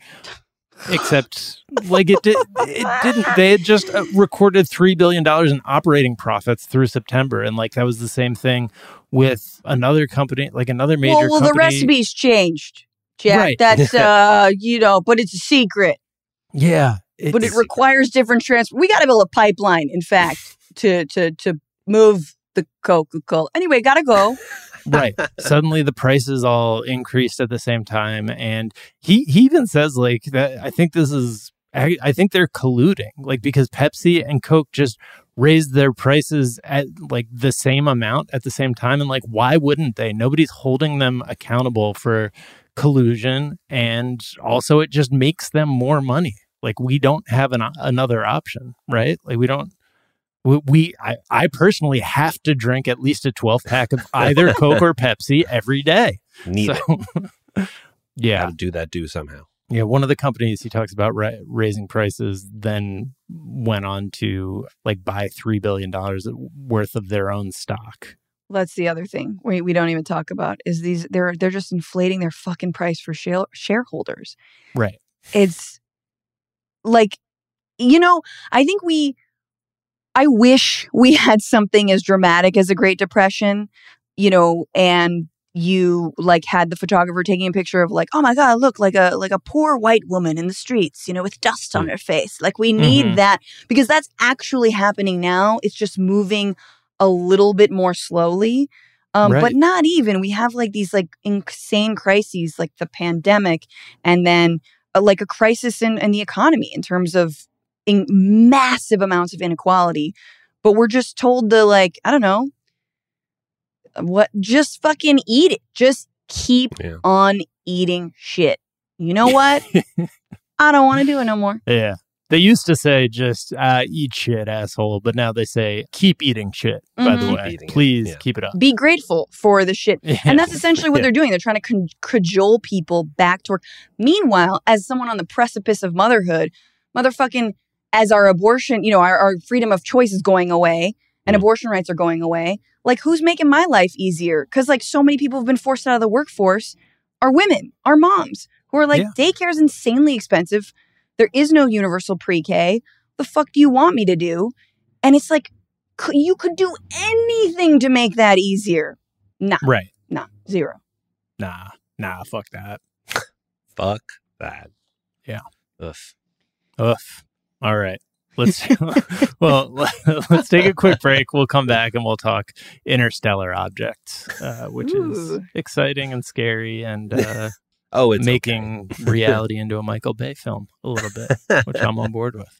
Except, like, it, did, it didn't. They had just uh, recorded three billion dollars in operating profits through September. And, like, that was the same thing with another company, like another major well, well company. the recipe's changed, Jack. Right. That's, uh, you know, but it's a secret. Yeah. But it it's- requires different trans. We got to build a pipeline, in fact, to to to move the Coca-Cola. Anyway, gotta go. Right. Suddenly the prices all increased at the same time. And he, he even says like that. I think this is, I, I think they're colluding, like, because Pepsi and Coke just raise their prices at like the same amount at the same time. And like, why wouldn't they? Nobody's holding them accountable for collusion. And also it just makes them more money. Like we don't have an, another option, right? Like we don't, we, we I, I personally have to drink at least a twelve pack of either Coke or Pepsi every day. Need so, it. Yeah. Gotta do that do somehow. Yeah, one of the companies he talks about ra- raising prices then went on to like buy three billion dollars worth of their own stock. That's the other thing we we don't even talk about is these they're they're just inflating their fucking price for share- shareholders. Right. It's like, you know, I think we I wish we had something as dramatic as a Great Depression, you know, and you like had the photographer taking a picture of like, oh my God, look, like a like a poor white woman in the streets, you know, with dust on her face. Like we need Mhm. that because that's actually happening now. It's just moving a little bit more slowly. Um, Right. But not even. We have like these like insane crises like the pandemic and then uh, like a crisis in, in the economy in terms of in massive amounts of inequality. But we're just told to like, I don't know, what just fucking eat it. Just keep Yeah. on eating shit. You know what? I don't want to do it no more. Yeah. They used to say just uh, eat shit, asshole. But now they say keep eating shit, by the Mhm. way. Keep eating it. Please Yeah. keep it up. Be grateful for the shit. Yeah. And that's essentially what Yeah. they're doing. They're trying to con- cajole people back toward. Meanwhile, as someone on the precipice of motherhood, motherfucking, as our abortion, you know, our, our freedom of choice is going away and Mm. abortion rights are going away. Like, who's making my life easier? Because, like, so many people have been forced out of the workforce are women, are moms who are like, Yeah. daycare is insanely expensive. There is no universal pre-K. The fuck do you want me to do? And it's like, c- you could do anything to make that easier. Nah, Right. nah, zero. Nah. Nah. Fuck that. Fuck that. Yeah. Ugh. Ugh. All right. Let's well, let's take a quick break. We'll come back and we'll talk interstellar objects, uh, which is Ooh. exciting and scary and uh, Oh, it's making reality into a Michael Bay film a little bit, which I'm on board with.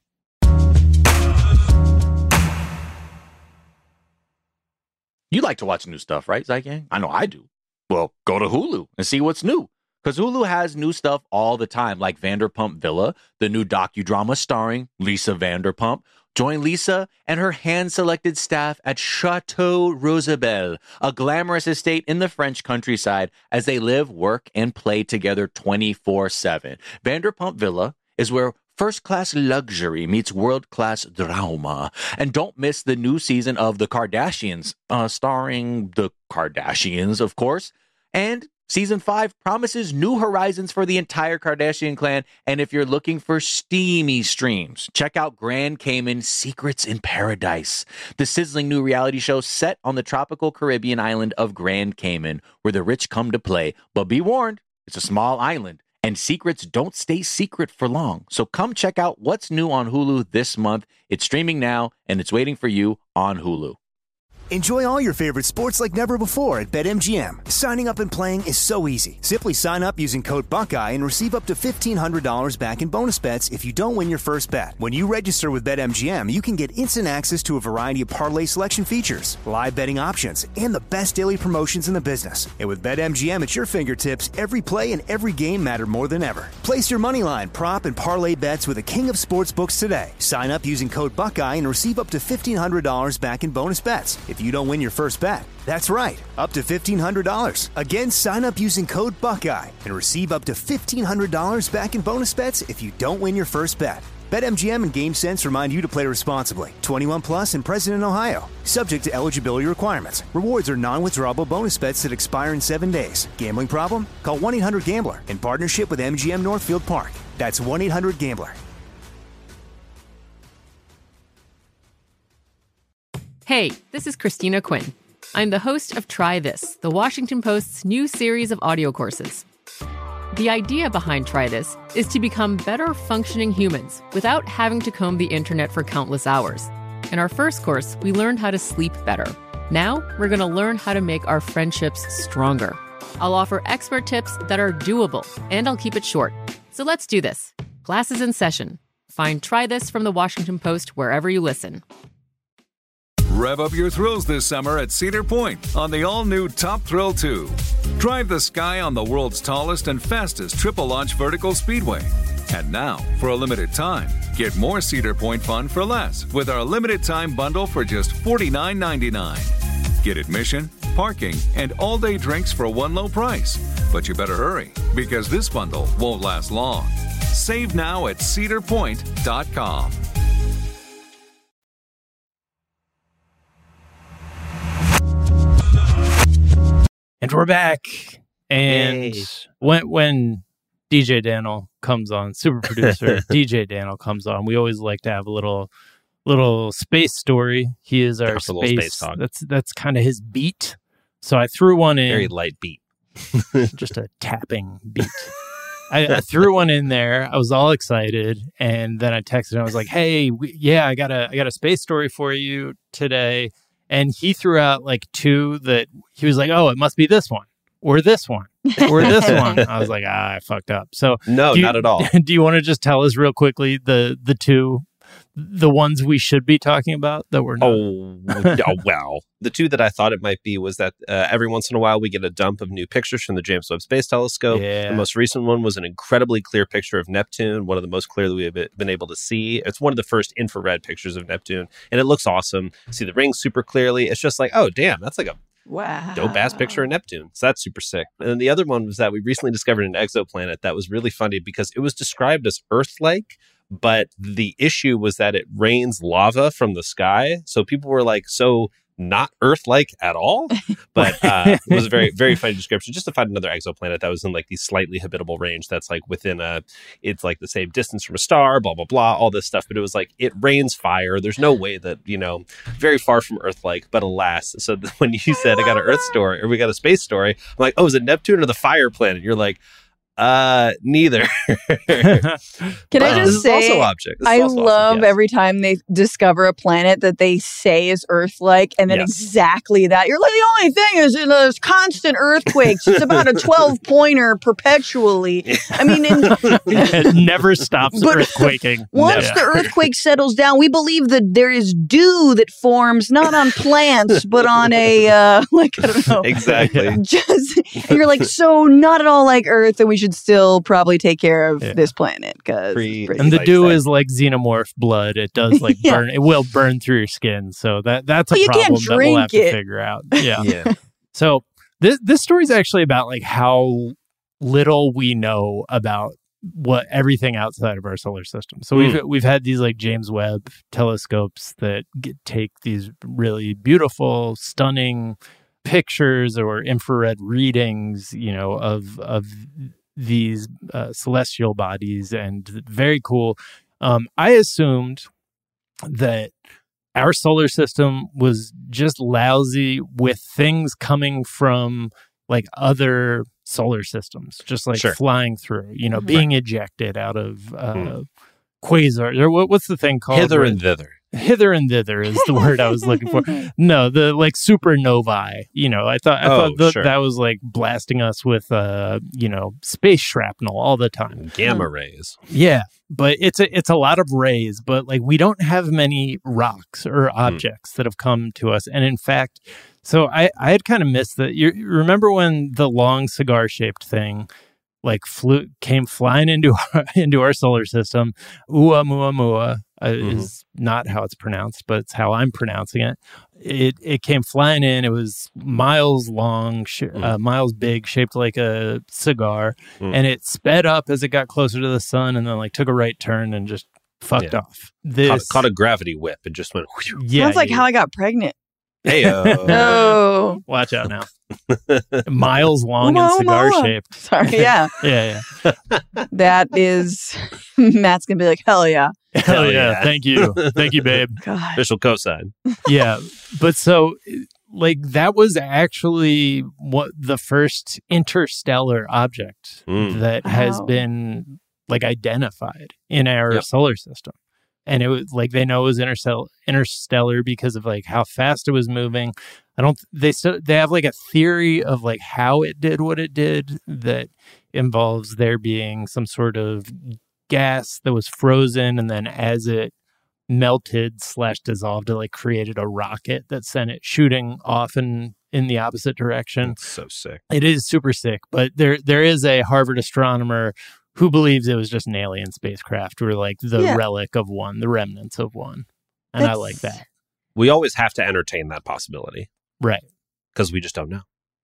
You like to watch new stuff, right, Zygang? I know I do. Well, go to Hulu and see what's new. Because Hulu has new stuff all the time, like Vanderpump Villa, the new docudrama starring Lisa Vanderpump. Join Lisa and her hand-selected staff at Chateau Rosabelle, a glamorous estate in the French countryside, as they live, work, and play together twenty-four seven. Vanderpump Villa is where first-class luxury meets world-class drama. And don't miss the new season of The Kardashians, uh, starring the Kardashians, of course. And Season five promises new horizons for the entire Kardashian clan, and if you're looking for steamy streams, check out Grand Cayman Secrets in Paradise, the sizzling new reality show set on the tropical Caribbean island of Grand Cayman, where the rich come to play. But be warned, it's a small island, and secrets don't stay secret for long. So come check out what's new on Hulu this month. It's streaming now, and it's waiting for you on Hulu. Enjoy all your favorite sports like never before at BetMGM. Signing up and playing is so easy. Simply sign up using code Buckeye and receive up to fifteen hundred dollars back in bonus bets if you don't win your first bet. When you register with BetMGM, you can get instant access to a variety of parlay selection features, live betting options, and the best daily promotions in the business. And with BetMGM at your fingertips, every play and every game matter more than ever. Place your moneyline, prop, and parlay bets with the king of sportsbooks today. Sign up using code Buckeye and receive up to fifteen hundred dollars back in bonus bets if you don't win your first bet. That's right, up to fifteen hundred dollars. Again, sign up using code Buckeye and receive up to fifteen hundred dollars back in bonus bets if you don't win your first bet. BetMGM and GameSense remind you to play responsibly. twenty-one plus and present in Ohio. Subject to eligibility requirements. Rewards are non-withdrawable bonus bets that expire in seven days. Gambling problem? Call one eight hundred gambler in partnership with M G M Northfield Park. That's one eight hundred gambler. Hey, this is Christina Quinn. I'm the host of Try This, the Washington Post's new series of audio courses. The idea behind Try This is to become better functioning humans without having to comb the internet for countless hours. In our first course, we learned how to sleep better. Now, we're going to learn how to make our friendships stronger. I'll offer expert tips that are doable, and I'll keep it short. So let's do this. Class is in session. Find Try This from the Washington Post wherever you listen. Rev up your thrills this summer at Cedar Point on the all-new Top Thrill two. Drive the sky on the world's tallest and fastest triple-launch vertical speedway. And now, for a limited time, get more Cedar Point fun for less with our limited-time bundle for just forty-nine ninety-nine. Get admission, parking, and all-day drinks for one low price. But you better hurry, because this bundle won't last long. Save now at cedar point dot com. And we're back. And Yay. when when D J Daniel comes on, super producer D J Daniel comes on, we always like to have a little little space story. He is our Just a little space. space talk. That's that's kind of his beat. So I threw one in. Very light beat. Just a tapping beat. I, I threw one in there. I was all excited, and then I texted him. I was like, "Hey, we, yeah, I got a I got a space story for you today." And he threw out like two that he was like, "Oh, it must be this one or this one or this one." I was like, "Ah, I fucked up." So No, do you- not at all. Do you want to just tell us real quickly the the two, the ones we should be talking about that we're not? Oh, oh, well. The two that I thought it might be was that uh, every once in a while we get a dump of new pictures from the James Webb Space Telescope. Yeah. The most recent one was an incredibly clear picture of Neptune, one of the most clear that we've been able to see. It's one of the first infrared pictures of Neptune, and it looks awesome. See the rings super clearly. It's just like, oh, damn, that's like a Wow. dope ass picture of Neptune. So that's super sick. And then the other one was that we recently discovered an exoplanet that was really funny because it was described as Earth-like, but the issue was that it rains lava from the sky. So people were like, so not Earth-like at all. But uh, it was a very, very funny description. Just to find another exoplanet that was in like the slightly habitable range that's like within a, it's like the same distance from a star, blah, blah, blah, all this stuff. But it was like, it rains fire. There's no way that, you know, very far from Earth-like, but alas. So th- when you said I got an Earth story or we got a space story, I'm like, oh, is it Neptune or the fire planet? You're like, Uh, neither. Can But I this just is say, also object. This is I also awesome. love Yes. every time they discover a planet that they say is Earth-like, and then Yes. exactly that. You're like, the only thing is you know, there's constant earthquakes. It's about a twelve-pointer perpetually. I mean, in, It never stops But earthquaking. once Yeah. the earthquake settles down, we believe that there is dew that forms not on plants, but on a, uh, like, I don't know. Exactly. Just, and you're like, so not at all like Earth, and we should still probably take care of Yeah. this planet because Free- And the like dew that. is like xenomorph blood. It does like Yeah. burn. It will burn through your skin. So that that's a Well, you can't problem that we'll have drink to it. figure out. Yeah. Yeah. So this this story is actually about like how little we know about what everything outside of our solar system. So we've we've had these like James Webb telescopes that get, take these really beautiful, stunning pictures or infrared readings, you know, of of these uh, celestial bodies, and very cool. Um, I assumed that our solar system was just lousy with things coming from like other solar systems, just like Sure. flying through, you know, Mhm. being ejected out of uh, Mm. quasars. Or what, what's the thing called? Hither where- and thither. hither and thither is the word I was looking for. No, the like supernovae. You know, I thought I Oh, thought that sure. that was like blasting us with uh, you know, space shrapnel all the time. Gamma rays. Yeah, but it's a it's a lot of rays, but like we don't have many rocks or Hmm. objects that have come to us. And in fact, so I I had kind of missed that. You you remember when the long cigar shaped thing like flew came flying into our, into our solar system? Oumuamua uh, Mhm. is not how it's pronounced, but it's how I'm pronouncing it. It it came flying in. It was miles long, sh- Mm. uh, miles big, shaped like a cigar, Mm. and it sped up as it got closer to the sun, and then like took a right turn and just fucked Yeah. off. This Caught, caught a gravity whip and just went. yeah, Sounds like yeah. how I got pregnant. Hey, No. Watch out now. Miles long Uma, and cigar uma. shaped. Sorry. Yeah. Yeah, yeah. That is, Matt's going to be like, hell yeah. Hell Hell yeah. yeah. Thank you. Thank you, babe. God. official cosign. Yeah. But so like that was actually what the first interstellar object Mm. that has Wow. been like identified in our Yep. solar system. And it was like they know it was interstellar, interstellar because of like how fast it was moving. I don't. They still they have like a theory of like how it did what it did that involves there being some sort of gas that was frozen, and then as it melted slash dissolved to like created a rocket that sent it shooting off in, in the opposite direction. That's so sick. It is super sick, but there there is a Harvard astronomer who believes it was just an alien spacecraft or like the Yeah. relic of one, the remnants of one. And I That's- like that. We always have to entertain that possibility Right. because we just don't know.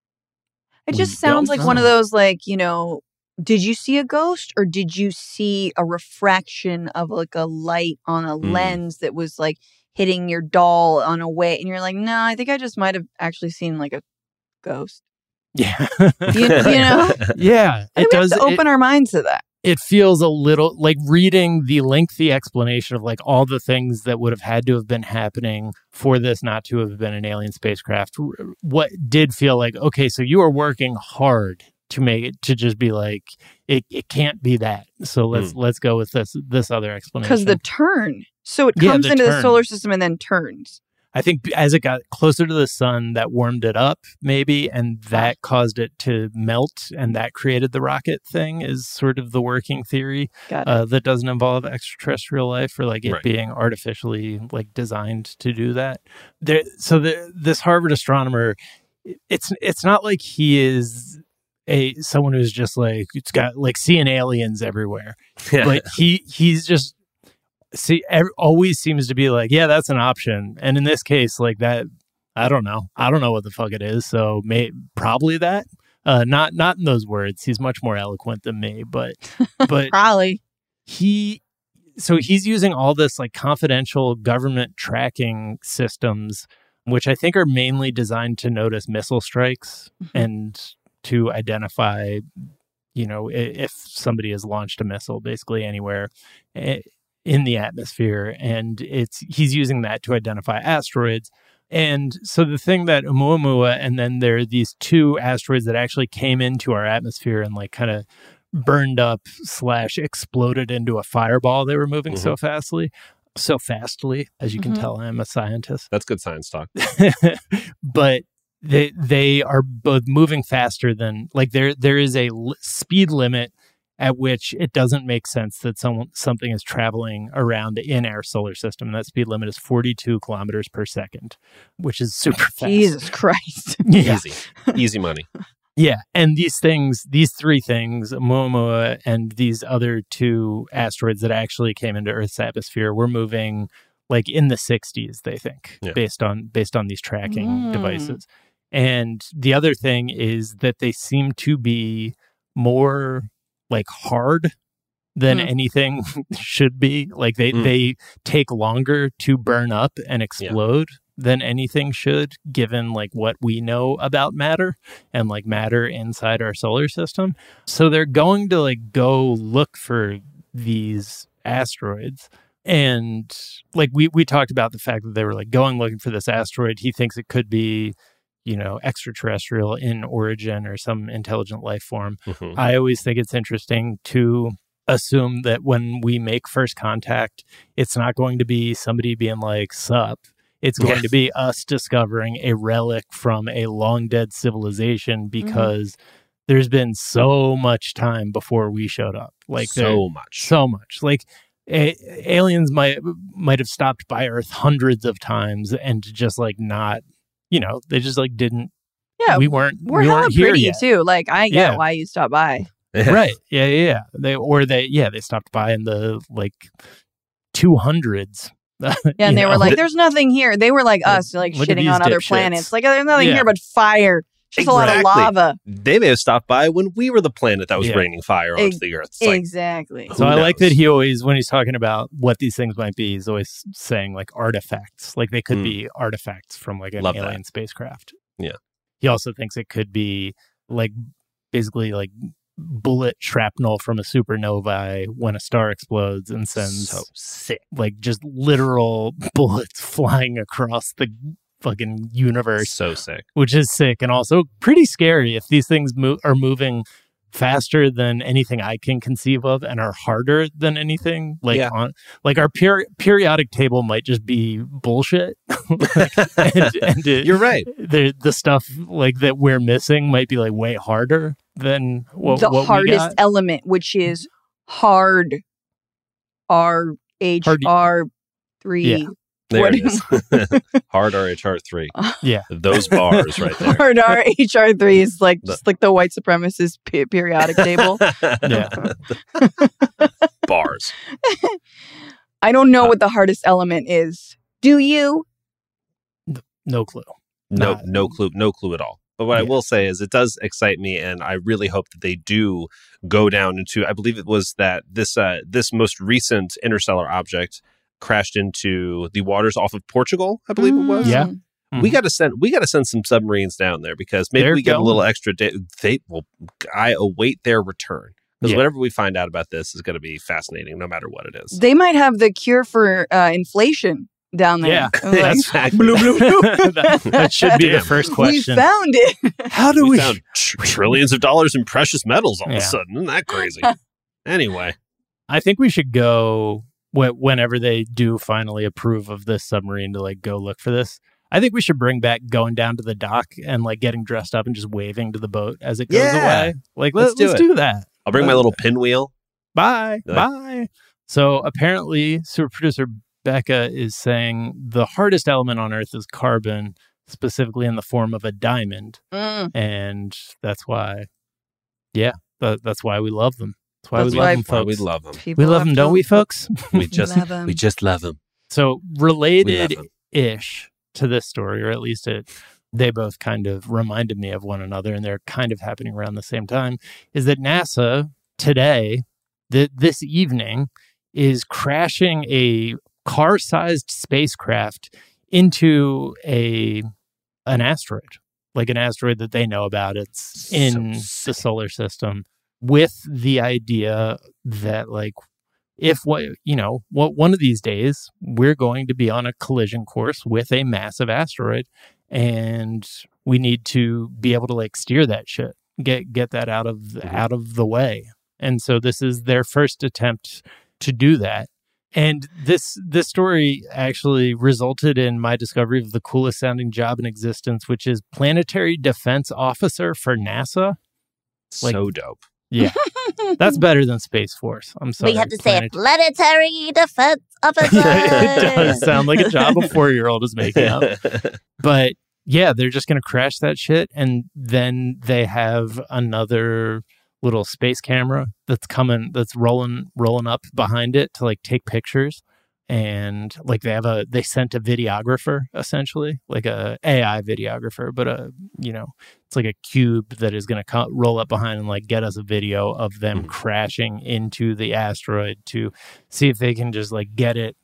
It We just sounds don't like one of know. those, like, you know, did you see a ghost or did you see a refraction of like a light on a Mm. lens that was like hitting your doll on a way? And you're like, no, I think I just might have actually seen like a ghost. Yeah. You, you know? Yeah. I It think we does. have to it- open our minds to that. it feels a little like reading the lengthy explanation of like all the things that would have had to have been happening for this not to have been an alien spacecraft. r- What did feel like, okay, so you are working hard to make it to just be like, it, it can't be that. So let's let's go with this this other explanation. Because the turn. So it Yeah, comes the into the turn. solar system and then turns. I think as it got closer to the sun, that warmed it up, maybe, and that caused it to melt, and that created the rocket thing, is sort of the working theory. Got it. Uh, that doesn't involve extraterrestrial life or like it Right. being artificially like designed to do that. There, so the, this Harvard astronomer, it's it's not like he is a someone who's just like it's got like seeing aliens everywhere, but he he's just. See, ev- always seems to be like, yeah, that's an option. And in this case, like that, I don't know. I don't know what the fuck it is. So may probably that. Uh, not not in those words. He's much more eloquent than me, but but Probably. he so he's using all this like confidential government tracking systems, which I think are mainly designed to notice missile strikes and to identify, you know, i- if somebody has launched a missile basically anywhere eh, in the atmosphere. And it's he's using that to identify asteroids. And so the thing that Oumuamua, and then there are these two asteroids that actually came into our atmosphere and like kind of burned up slash exploded into a fireball. They were moving so fastly, so fastly, as you can Mhm. tell, I'm a scientist. That's good science talk. But they they are both moving faster than like there there is a l- speed limit at which it doesn't make sense that someone something is traveling around in our solar system. And that speed limit is forty-two kilometers per second, which is super fast. Jesus Christ. Yeah. Easy. Easy money. Yeah, and these things, these three things, Oumuamua and these other two asteroids that actually came into Earth's atmosphere, were moving like in the sixties, they think, Yeah. based on based on these tracking Mm. devices. And the other thing is that they seem to be more like hard than Mm. anything should be. Like they Mm. they take longer to burn up and explode than anything should, given like what we know about matter and like matter inside our solar system. So they're going to like go look for these asteroids. And like we we talked about the fact that they were like going looking for this asteroid. He thinks it could be, you know, extraterrestrial in origin or some intelligent life form. Mhm. I always think it's interesting to assume that when we make first contact, it's not going to be somebody being like, sup. It's going Yeah. to be us discovering a relic from a long dead civilization because there's been so much time before we showed up. Like there- so much. so much. Like a- aliens might might have stopped by Earth hundreds of times and just like not, you know, they just like didn't. Yeah, we weren't. We're we hella weren't here pretty yet. too. Like I get Yeah. why you stopped by. Right. Yeah, yeah, yeah. They or they yeah, they stopped by in the like two hundreds. Yeah, and they were like, "There's nothing here." They were like us, like Look at shitting these on other dipshits. planets. Like there's nothing Yeah. here but fire. Just a lot of Exactly. lava. They may have stopped by when we were the planet that was Yeah. raining fire onto Ex- the Earth. It's like, Exactly. So Who I like that knows? he always, when he's talking about what these things might be, he's always saying like artifacts. Like they could Mm. be artifacts from like an Love that. alien spacecraft. Yeah. He also thinks it could be like basically like bullet shrapnel from a supernova when a star explodes and sends so sick. like just literal bullets flying across the fucking universe, So sick. which is sick and also pretty scary if these things mo- are moving faster than anything I can conceive of and are harder than anything like Yeah. on like our peri- periodic table might just be bullshit. Like, and, and it- You're right. the the stuff like that we're missing might be like way harder than what, the what we hardest got. element, which is hard. R H Hard- R three. Yeah. There What- it is. Hard R H R three. Yeah. Those bars right there. Hard R H R three is like The- just like the white supremacist pe- periodic table. Yeah. Bars. I don't know what the hardest element is. Do you? No clue. No, Not- no clue, no clue at all. But what I Yeah. will say is it does excite me, and I really hope that they do go down into. I believe it was that this uh, this most recent interstellar object crashed into the waters off of Portugal. I believe it was. Yeah. Mm. We got to send we got to send some submarines down there because maybe They're we get a little going. extra day. They will. I await their return because Yeah. whatever we find out about this is going to be fascinating, no matter what it is. They might have the cure for uh, inflation down there. Yeah. I'm like, Exactly. that, that should be the Damn. first we question. found it. How do we we? found tr- trillions of dollars in precious metals all Yeah. of a sudden. Isn't that crazy? Anyway, I think we should go wh- whenever they do finally approve of this submarine to like go look for this. I think we should bring back going down to the dock and like getting dressed up and just waving to the boat as it goes Yeah. away. Like Let's let's, do let's it. do that. I'll bring my little pinwheel. Bye. Like- Bye. So apparently, super producer Becca is saying the hardest element on Earth is carbon, specifically in the form of a diamond. Mm. And that's why, yeah, th- that's why we love them. That's why That's we love why- them, Why we folks. love them. People We love have them, to- don't we, folks? We just love 'em. we just love them. So We love related 'em. ish to this story, or at least it, they both kind of reminded me of one another, and they're kind of happening around the same time, is that NASA today, th- this evening, is crashing a car-sized spacecraft into a an asteroid, like an asteroid that they know about. It's in So the solar system, with the idea that, like, if what you know, what one of these days we're going to be on a collision course with a massive asteroid, and we need to be able to like steer that shit, get get that out of Mhm. out of the way. And so this is their first attempt to do that. And this this story actually resulted in my discovery of the coolest sounding job in existence, which is planetary defense officer for NASA. Like- So dope. Yeah, that's better than Space Force. I'm sorry. We have to say Planet- planetary defense officer. it does sound like a job a four year old is making up. But yeah, they're just going to crash that shit. And then they have another little space camera that's coming, that's rolling, rolling up behind it to like take pictures. And like they have a, they sent a videographer essentially, like a A I videographer, but a, you know, it's like a cube that is going to co- roll up behind and like get us a video of them Mhm. crashing into the asteroid to see if they can just like get it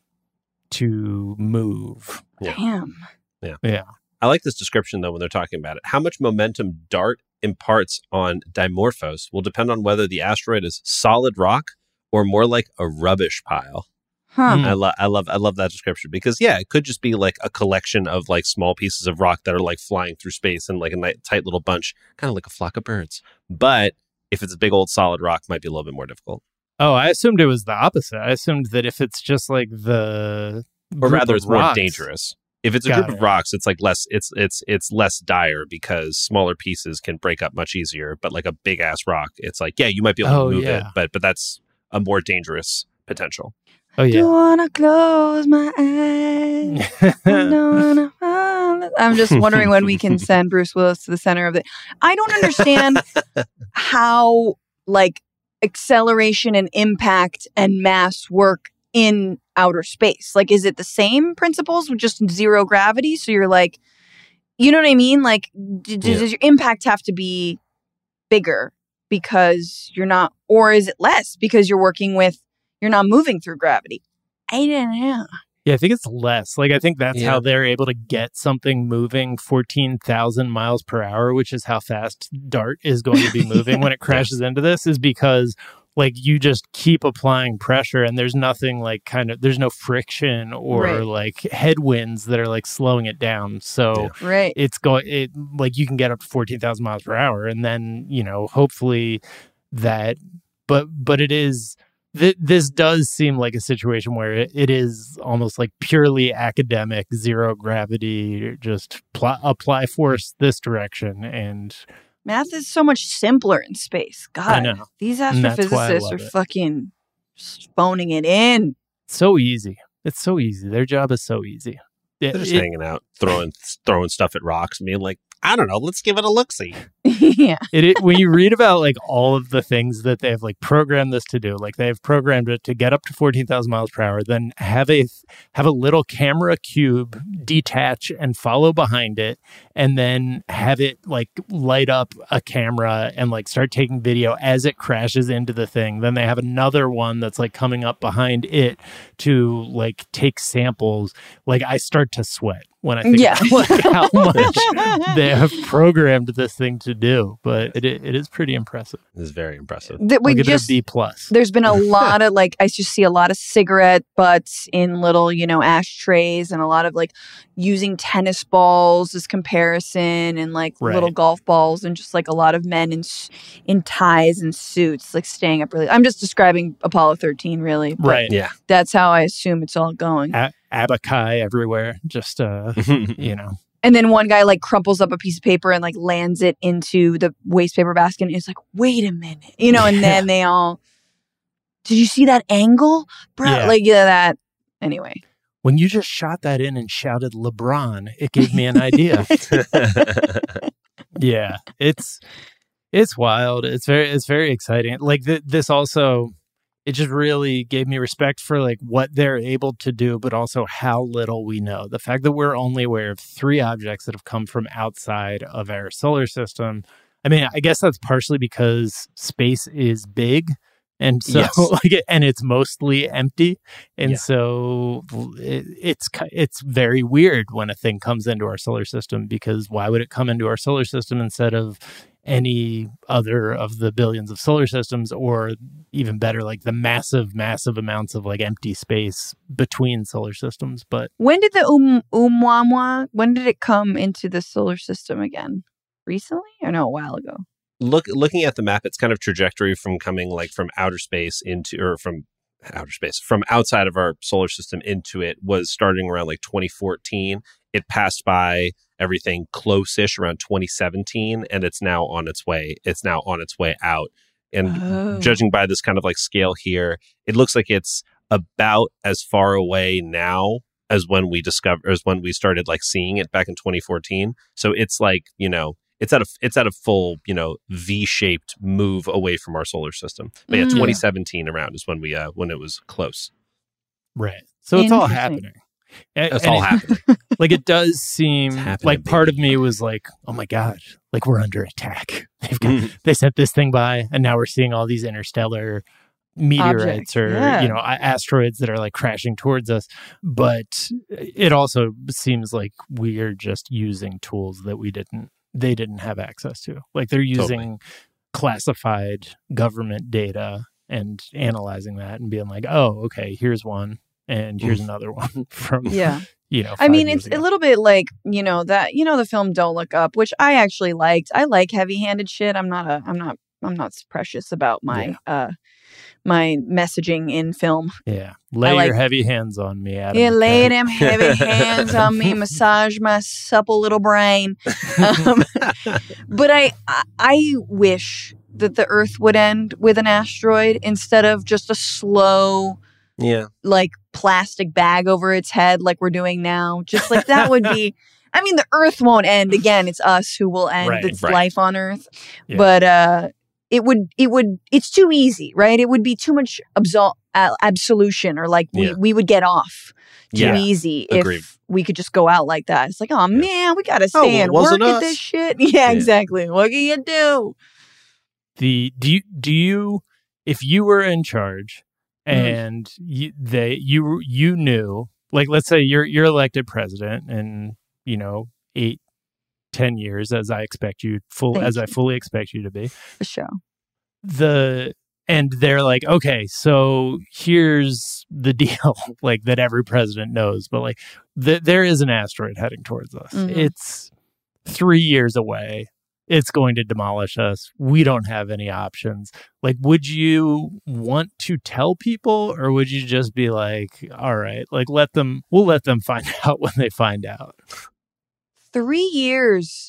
to move. Damn. Yeah. I like this description, though, when they're talking about it. How much momentum DART imparts on Dimorphos will depend on whether the asteroid is solid rock or more like a rubbish pile. Huh. Mm. I love, I love, I love that description because, yeah, it could just be like a collection of like small pieces of rock that are like flying through space in like a nice, tight little bunch, kind of like a flock of birds. But if it's a big old solid rock, it might be a little bit more difficult, Oh, I assumed it was the opposite. I assumed that if it's just like the, or group rather, of it's more rocks- dangerous. If it's a Got group it. of rocks, it's like less, it's it's it's less dire because smaller pieces can break up much easier. But like a big ass rock, it's like, yeah, you might be able Oh, to move it, yeah. but but that's a more dangerous potential. Oh Do yeah. wanna close my eyes? Don't wanna- I'm just wondering when we can send Bruce Willis to the center of it. I don't understand how like acceleration and impact and mass work in outer space. Like, is it the same principles with just zero gravity? So you're like, you know what I mean? Like, d- d- Yeah. does your impact have to be bigger because you're not, or is it less because you're working with, you're not moving through gravity? I don't know. Yeah, I think it's less. Like, I think that's Yeah. how they're able to get something moving fourteen thousand miles per hour, which is how fast DART is going to be moving when it crashes into this, is because, like, you just keep applying pressure and there's nothing, like, kind of, there's no friction or, Right. like, headwinds that are, like, slowing it down. So Right. it's going, it, like, you can get up to fourteen thousand miles per hour. And then, you know, hopefully that, but, but it is, Th- this does seem like a situation where it, it is almost like purely academic, zero gravity, just pl- apply force this direction. And Math is so much simpler in space. God, I know. these And that's why I astrophysicists love are it. fucking phoning it in. so easy. It's so easy. Their job is so easy. It, They're just it, hanging out, throwing throwing stuff at rocks, and being like, I don't know, let's give it a look-see. yeah. It, it when you read about like all of the things that they've like programmed this to do, like they've programmed it to get up to fourteen thousand miles per hour, then have a have a little camera cube detach and follow behind it, and then have it like light up a camera and like start taking video as it crashes into the thing. Then they have another one that's like coming up behind it to like take samples. Like I start to sweat when I think Yeah. about like, how much they have programmed this thing to do, but it it is pretty impressive. It is very impressive. That we I'll give just it a B plus. There's been a lot of like I just see a lot of cigarette butts in little, you know, ashtrays, and a lot of like using tennis balls as comparison, and like Right. little golf balls, and just like a lot of men in s- in ties and suits, like staying up really. I'm just describing Apollo thirteen, really. But Right. Yeah. That's how I assume it's all going. A- abaci everywhere. Just uh, you know. And then one guy like crumples up a piece of paper and like lands it into the waste paper basket. And it's like, wait a minute, you know. And then they all, did you see that angle, bro? Yeah. Like yeah, that. Anyway. When you just shot that in and shouted LeBron, it gave me an idea. Yeah, it's it's wild. It's very it's very exciting. Like th- this also, it just really gave me respect for like what they're able to do, but also how little we know. The fact that we're only aware of three objects that have come from outside of our solar system. I mean, I guess that's partially because space is big. And so, Yes. like, and it's mostly empty, and Yeah. so it, it's ki- it's very weird when a thing comes into our solar system, because why would it come into our solar system instead of any other of the billions of solar systems, or even better, like the massive, massive amounts of like empty space between solar systems? But When did the um Oumuamua? When did it come into the solar system again? Recently, or no, a while ago? Look, looking at the map, it's kind of trajectory from coming like from outer space into, or from outer space, from outside of our solar system into it was starting around like twenty fourteen. It passed by everything close-ish around twenty seventeen, and it's now on its way. It's now on its way out. And Oh. judging by this kind of like scale here, it looks like it's about as far away now as when we discovered, as when we started like seeing it back in twenty fourteen. So it's like, you know, it's at a it's at a full, you know, V-shaped move away from our solar system. But yeah, Mm. twenty seventeen around is when we uh when it was close. right, so it's all Interesting. happening. A- It's and all it- happening. Like it does seem It's happening, like part of baby. me was like, oh my God, like we're under attack. They've got, they sent this thing by, and now we're seeing all these interstellar meteorites Objects, or, yeah. you know, a- asteroids that are like crashing towards us. But it also seems like we are just using tools that we didn't, they didn't have access to. Like they're using Totally. classified government data and analyzing that and being like, oh, okay, here's one. And here's another one from, Yeah. you know, I five mean, years it's ago. a little bit like, you know, that, you know, the film Don't Look Up, which I actually liked. I like heavy handed shit. I'm not a, I'm not, I'm not precious about my, uh, my messaging in film. Yeah. Lay like- your heavy hands on me, Adam. Yeah, lay McKay. them heavy hands on me, massage my supple little brain. Um, but I, I, I wish that the Earth would end with an asteroid instead of just a slow, Yeah. like plastic bag over its head, like we're doing now. Just like that would be. I mean, the Earth won't end again. It's us who will end. Right, it's right. life on Earth. Yeah. But uh, it would, it would, it's too easy, right? It would be too much absol- uh, absolution, or like we, Yeah. we would get off too Yeah. easy Agreed. if we could just go out like that. It's like, oh man, we got to Oh, stay well, and it work wasn't at us. this shit. Yeah, Yeah. exactly. What can you do? The do you do you if you were in charge Mhm. and you, they you you knew, like, let's say you're you're elected president in, you know, eight ten years, as I expect you full Thank as I you. fully expect you to be, For sure. the and they're like, okay, so here's the deal, like that every president knows, but like th- there is an asteroid heading towards us. Mhm. It's three years away. It's going to demolish us. We don't have any options. Like, would you want to tell people, or would you just be like, all right, like let them, we'll let them find out when they find out? Three years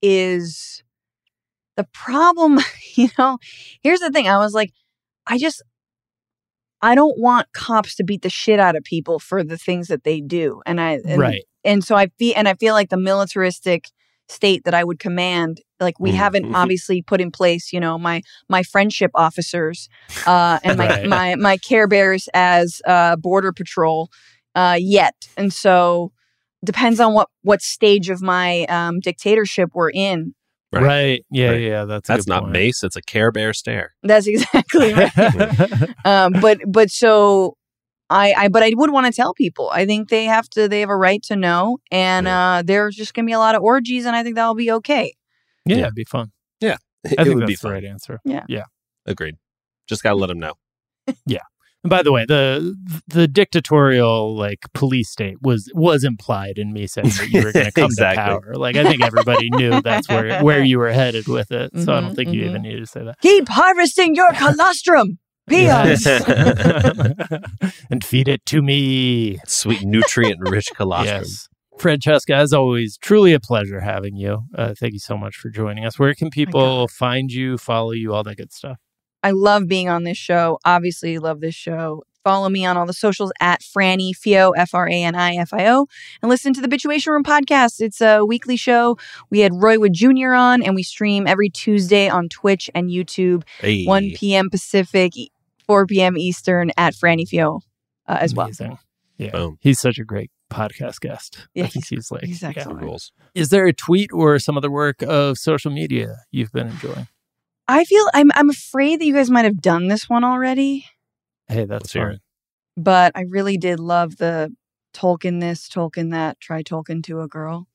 is the problem. You know, here's the thing. I was like, I just, I don't want cops to beat the shit out of people for the things that they do. And I and, Right. and so I feel and I feel like the militaristic state that I would command, like we haven't obviously put in place, you know, my my friendship officers uh, and my, Right. my my care bears as uh, border patrol uh, yet. And so depends on what what stage of my um, dictatorship we're in. Right. Right. Yeah, Right. yeah, that's a That's good not point. mace. It's a Care Bear stare. That's exactly right. um, but but so I, I but I would want to tell people. I think they have to. They have a right to know, and uh, there's just gonna be a lot of orgies, and I think that'll be okay. Yeah, Yeah. it'd be fun. Yeah. I It think would that's be the fun. right answer. Yeah. Yeah. Agreed. Just got to let them know. And by the way, the the dictatorial like police state was was implied in me saying that you were going to come Exactly. to power. Like I think everybody knew that's where where you were headed with it. So I don't Mhm, think you mhm. even needed to say that. Keep harvesting your colostrum, peons. And feed it to me. Sweet nutrient rich colostrum. Yes. Francesca, as always, truly a pleasure having you. Uh, thank you so much for joining us. Where can people find you, follow you, all that good stuff? I love being on this show. Obviously, love this show. Follow me on all the socials at Franny Fio, F R A N I F I O, and listen to the Bituation Room podcast. It's a weekly show. We had Roy Wood Junior on, and we stream every Tuesday on Twitch and YouTube, Hey. one p.m. Pacific, e- four p.m. Eastern at Franny Fio uh, as well. Amazing. Yeah. Boom. He's such a great podcast guest. Yeah, I think he's like, he's yeah. excellent. Rules. Is there a tweet or some other work of social media you've been enjoying? I feel I'm I'm afraid that you guys might have done this one already, Hey, that's Let's hear fine. but I really did love the Tolkien this, Tolkien that, try Tolkien to a girl.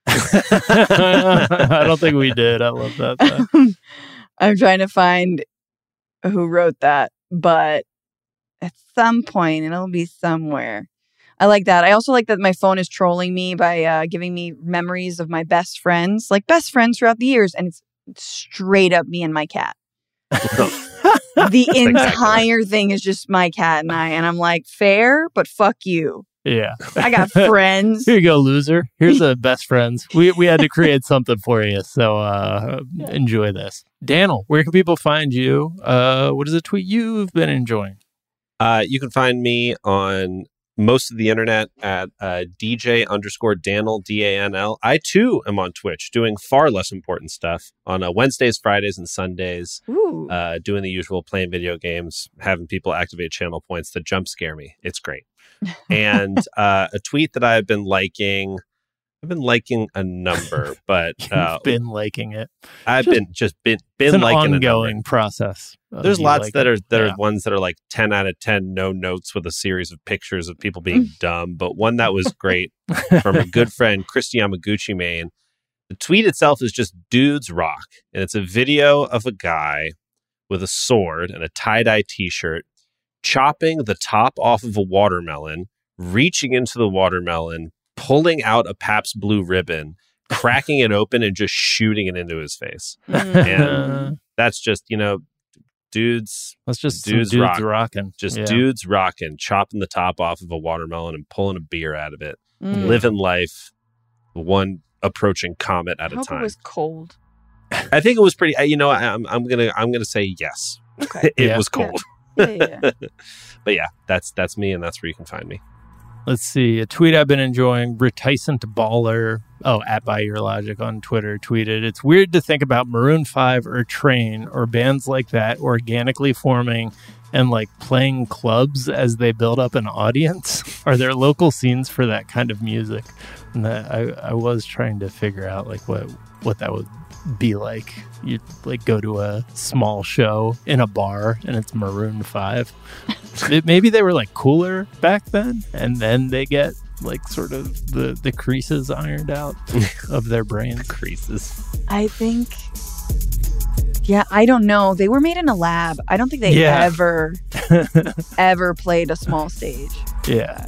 I don't think we did. I love that. though. I'm trying to find who wrote that, but at some point it'll be somewhere. I like that. I also like that my phone is trolling me by uh, giving me memories of my best friends, like best friends throughout the years, and it's straight up me and my cat. The entire thing is just my cat and I, and I'm like, fair, but fuck you. Yeah. I got friends. Here you go, loser. Here's the best friends. We we had to create something for you, so uh, enjoy this. Daniel, where can people find you? Uh, what is a tweet you've been enjoying? Uh, you can find me on most of the internet at uh, D J underscore Danel, D A N L. I too am on Twitch doing far less important stuff on uh, Wednesdays, Fridays, and Sundays, Ooh. uh, doing the usual, playing video games, having people activate channel points that jump scare me. It's great. And uh, a tweet that I've been liking, I've been liking a number, but uh, You've been liking it. I've just- been just been It's been an liking a number. ongoing process. of There's you lots liking that are it. that Yeah. are ones that are like ten out of ten no notes with a series of pictures of people being dumb, but one that was great from a good friend, Christy Yamaguchi Main. The tweet itself is just dudes rock, and it's a video of a guy with a sword and a tie-dye t-shirt chopping the top off of a watermelon, reaching into the watermelon, pulling out a Pabst Blue Ribbon, cracking it open and just shooting it into his face. And that's just, you know, dudes, That's just dudes some dudes rock. rocking. just Yeah. dudes rocking, chopping the top off of a watermelon and pulling a beer out of it, Mm. living life one approaching comet I at a hope time. it was cold. I think it was pretty. You know, I, I'm I'm gonna I'm gonna say yes. Okay. it Yeah. was cold, Yeah, yeah, yeah. but yeah, that's that's me, and that's where you can find me. Let's see. A tweet I've been enjoying. Reticent Baller. Oh, at By Your Logic on Twitter tweeted, "It's weird to think about Maroon five or Train or bands like that organically forming and like playing clubs as they build up an audience. Are there local scenes for that kind of music?" And that, I, I was trying to figure out like what what that would be like. You like go to a small show in a bar and it's Maroon five. It, maybe they were like cooler back then, and then they get like sort of the the creases ironed out of their brains. Creases. I think, yeah, I don't know. They were made in a lab. I don't think they Yeah. ever, ever played a small stage. Yeah.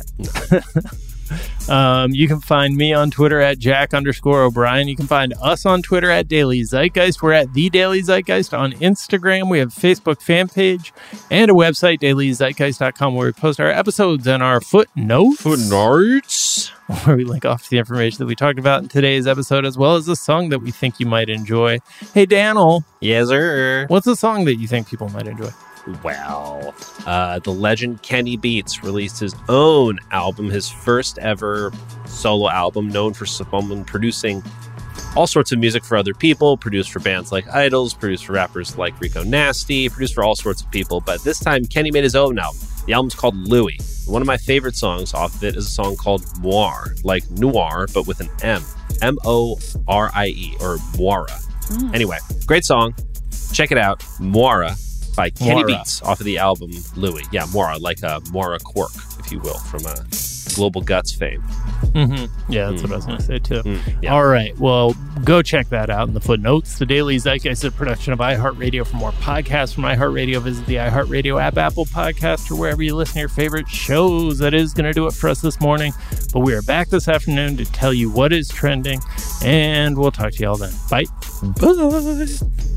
Um, you can find me on Twitter at Jack underscore O'Brien. You can find us on Twitter at Daily Zeitgeist. We're at The Daily Zeitgeist on Instagram. We have a Facebook fan page and a website, daily zeitgeist dot com, where we post our episodes and our footnotes. Footnotes. Where we link off to the information that we talked about in today's episode, as well as a song that we think you might enjoy. Hey, Daniel, Yes, sir. what's a song that you think people might enjoy? Well, uh, the legend Kenny Beats released his own album, his first ever solo album, known for someone producing all sorts of music for other people, produced for bands like Idols, produced for rappers like Rico Nasty, produced for all sorts of people. But this time, Kenny made his own album. The album's called Louie. One of my favorite songs off of it is a song called Moire, like noir, but with an M. M O R I E, or Moira. Mm. Anyway, great song. Check it out. Moira by Kenny Moira. Beats off of the album Louie. Yeah, Moira, like a Moira Quirk, if you will, from a Global Guts fame. Mm-hmm. Yeah, that's mm. what I was going to say, too. Mm, yeah. All right. Well, go check that out in the footnotes. The Daily Zeitgeist is a production of iHeartRadio. For more podcasts from iHeartRadio, visit the iHeartRadio app, Apple Podcast, or wherever you listen to your favorite shows. That is going to do it for us this morning. But we are back this afternoon to tell you what is trending, and we'll talk to you all then. Bye. Bye.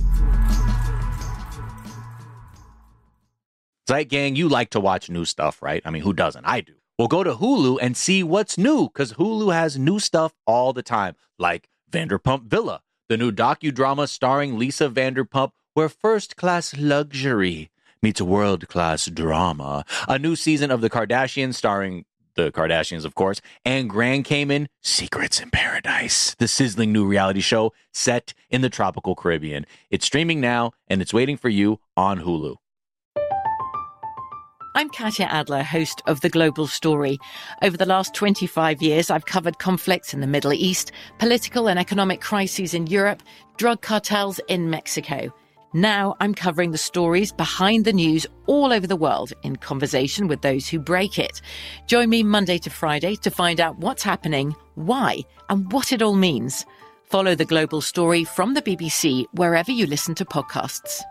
Zeit Gang, you like to watch new stuff, right? I mean, who doesn't? I do. Well, go to Hulu and see what's new, because Hulu has new stuff all the time, like Vanderpump Villa, the new docudrama starring Lisa Vanderpump, where first-class luxury meets world-class drama. A new season of The Kardashians starring the Kardashians, of course, and Grand Cayman, Secrets in Paradise, the sizzling new reality show set in the tropical Caribbean. It's streaming now, and it's waiting for you on Hulu. I'm Katya Adler, host of The Global Story. Over the last twenty-five years, I've covered conflicts in the Middle East, political and economic crises in Europe, drug cartels in Mexico. Now I'm covering the stories behind the news all over the world in conversation with those who break it. Join me Monday to Friday to find out what's happening, why, and what it all means. Follow The Global Story from the B B C wherever you listen to podcasts.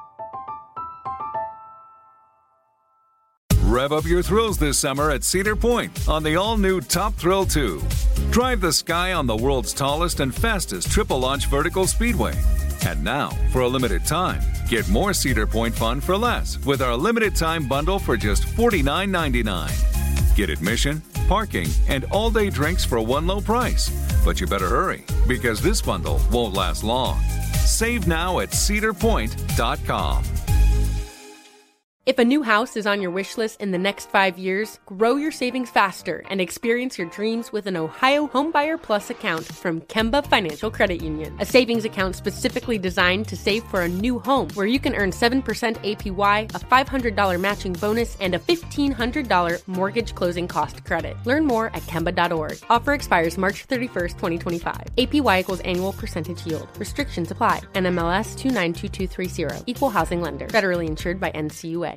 Rev up your thrills this summer at Cedar Point on the all-new Top Thrill two. Drive the sky on the world's tallest and fastest triple-launch vertical speedway. And now, for a limited time, get more Cedar Point fun for less with our limited-time bundle for just forty-nine ninety-nine. Get admission, parking, and all-day drinks for one low price. But you better hurry, because this bundle won't last long. Save now at cedar point dot com. If a new house is on your wish list in the next five years, grow your savings faster and experience your dreams with an Ohio Homebuyer Plus account from Kemba Financial Credit Union. A savings account specifically designed to save for a new home, where you can earn seven percent A P Y, a five hundred dollars matching bonus, and a fifteen hundred dollars mortgage closing cost credit. Learn more at kemba dot org. Offer expires March thirty-first, twenty twenty-five. A P Y equals annual percentage yield. Restrictions apply. N M L S two nine two two three zero. Equal housing lender. Federally insured by N C U A.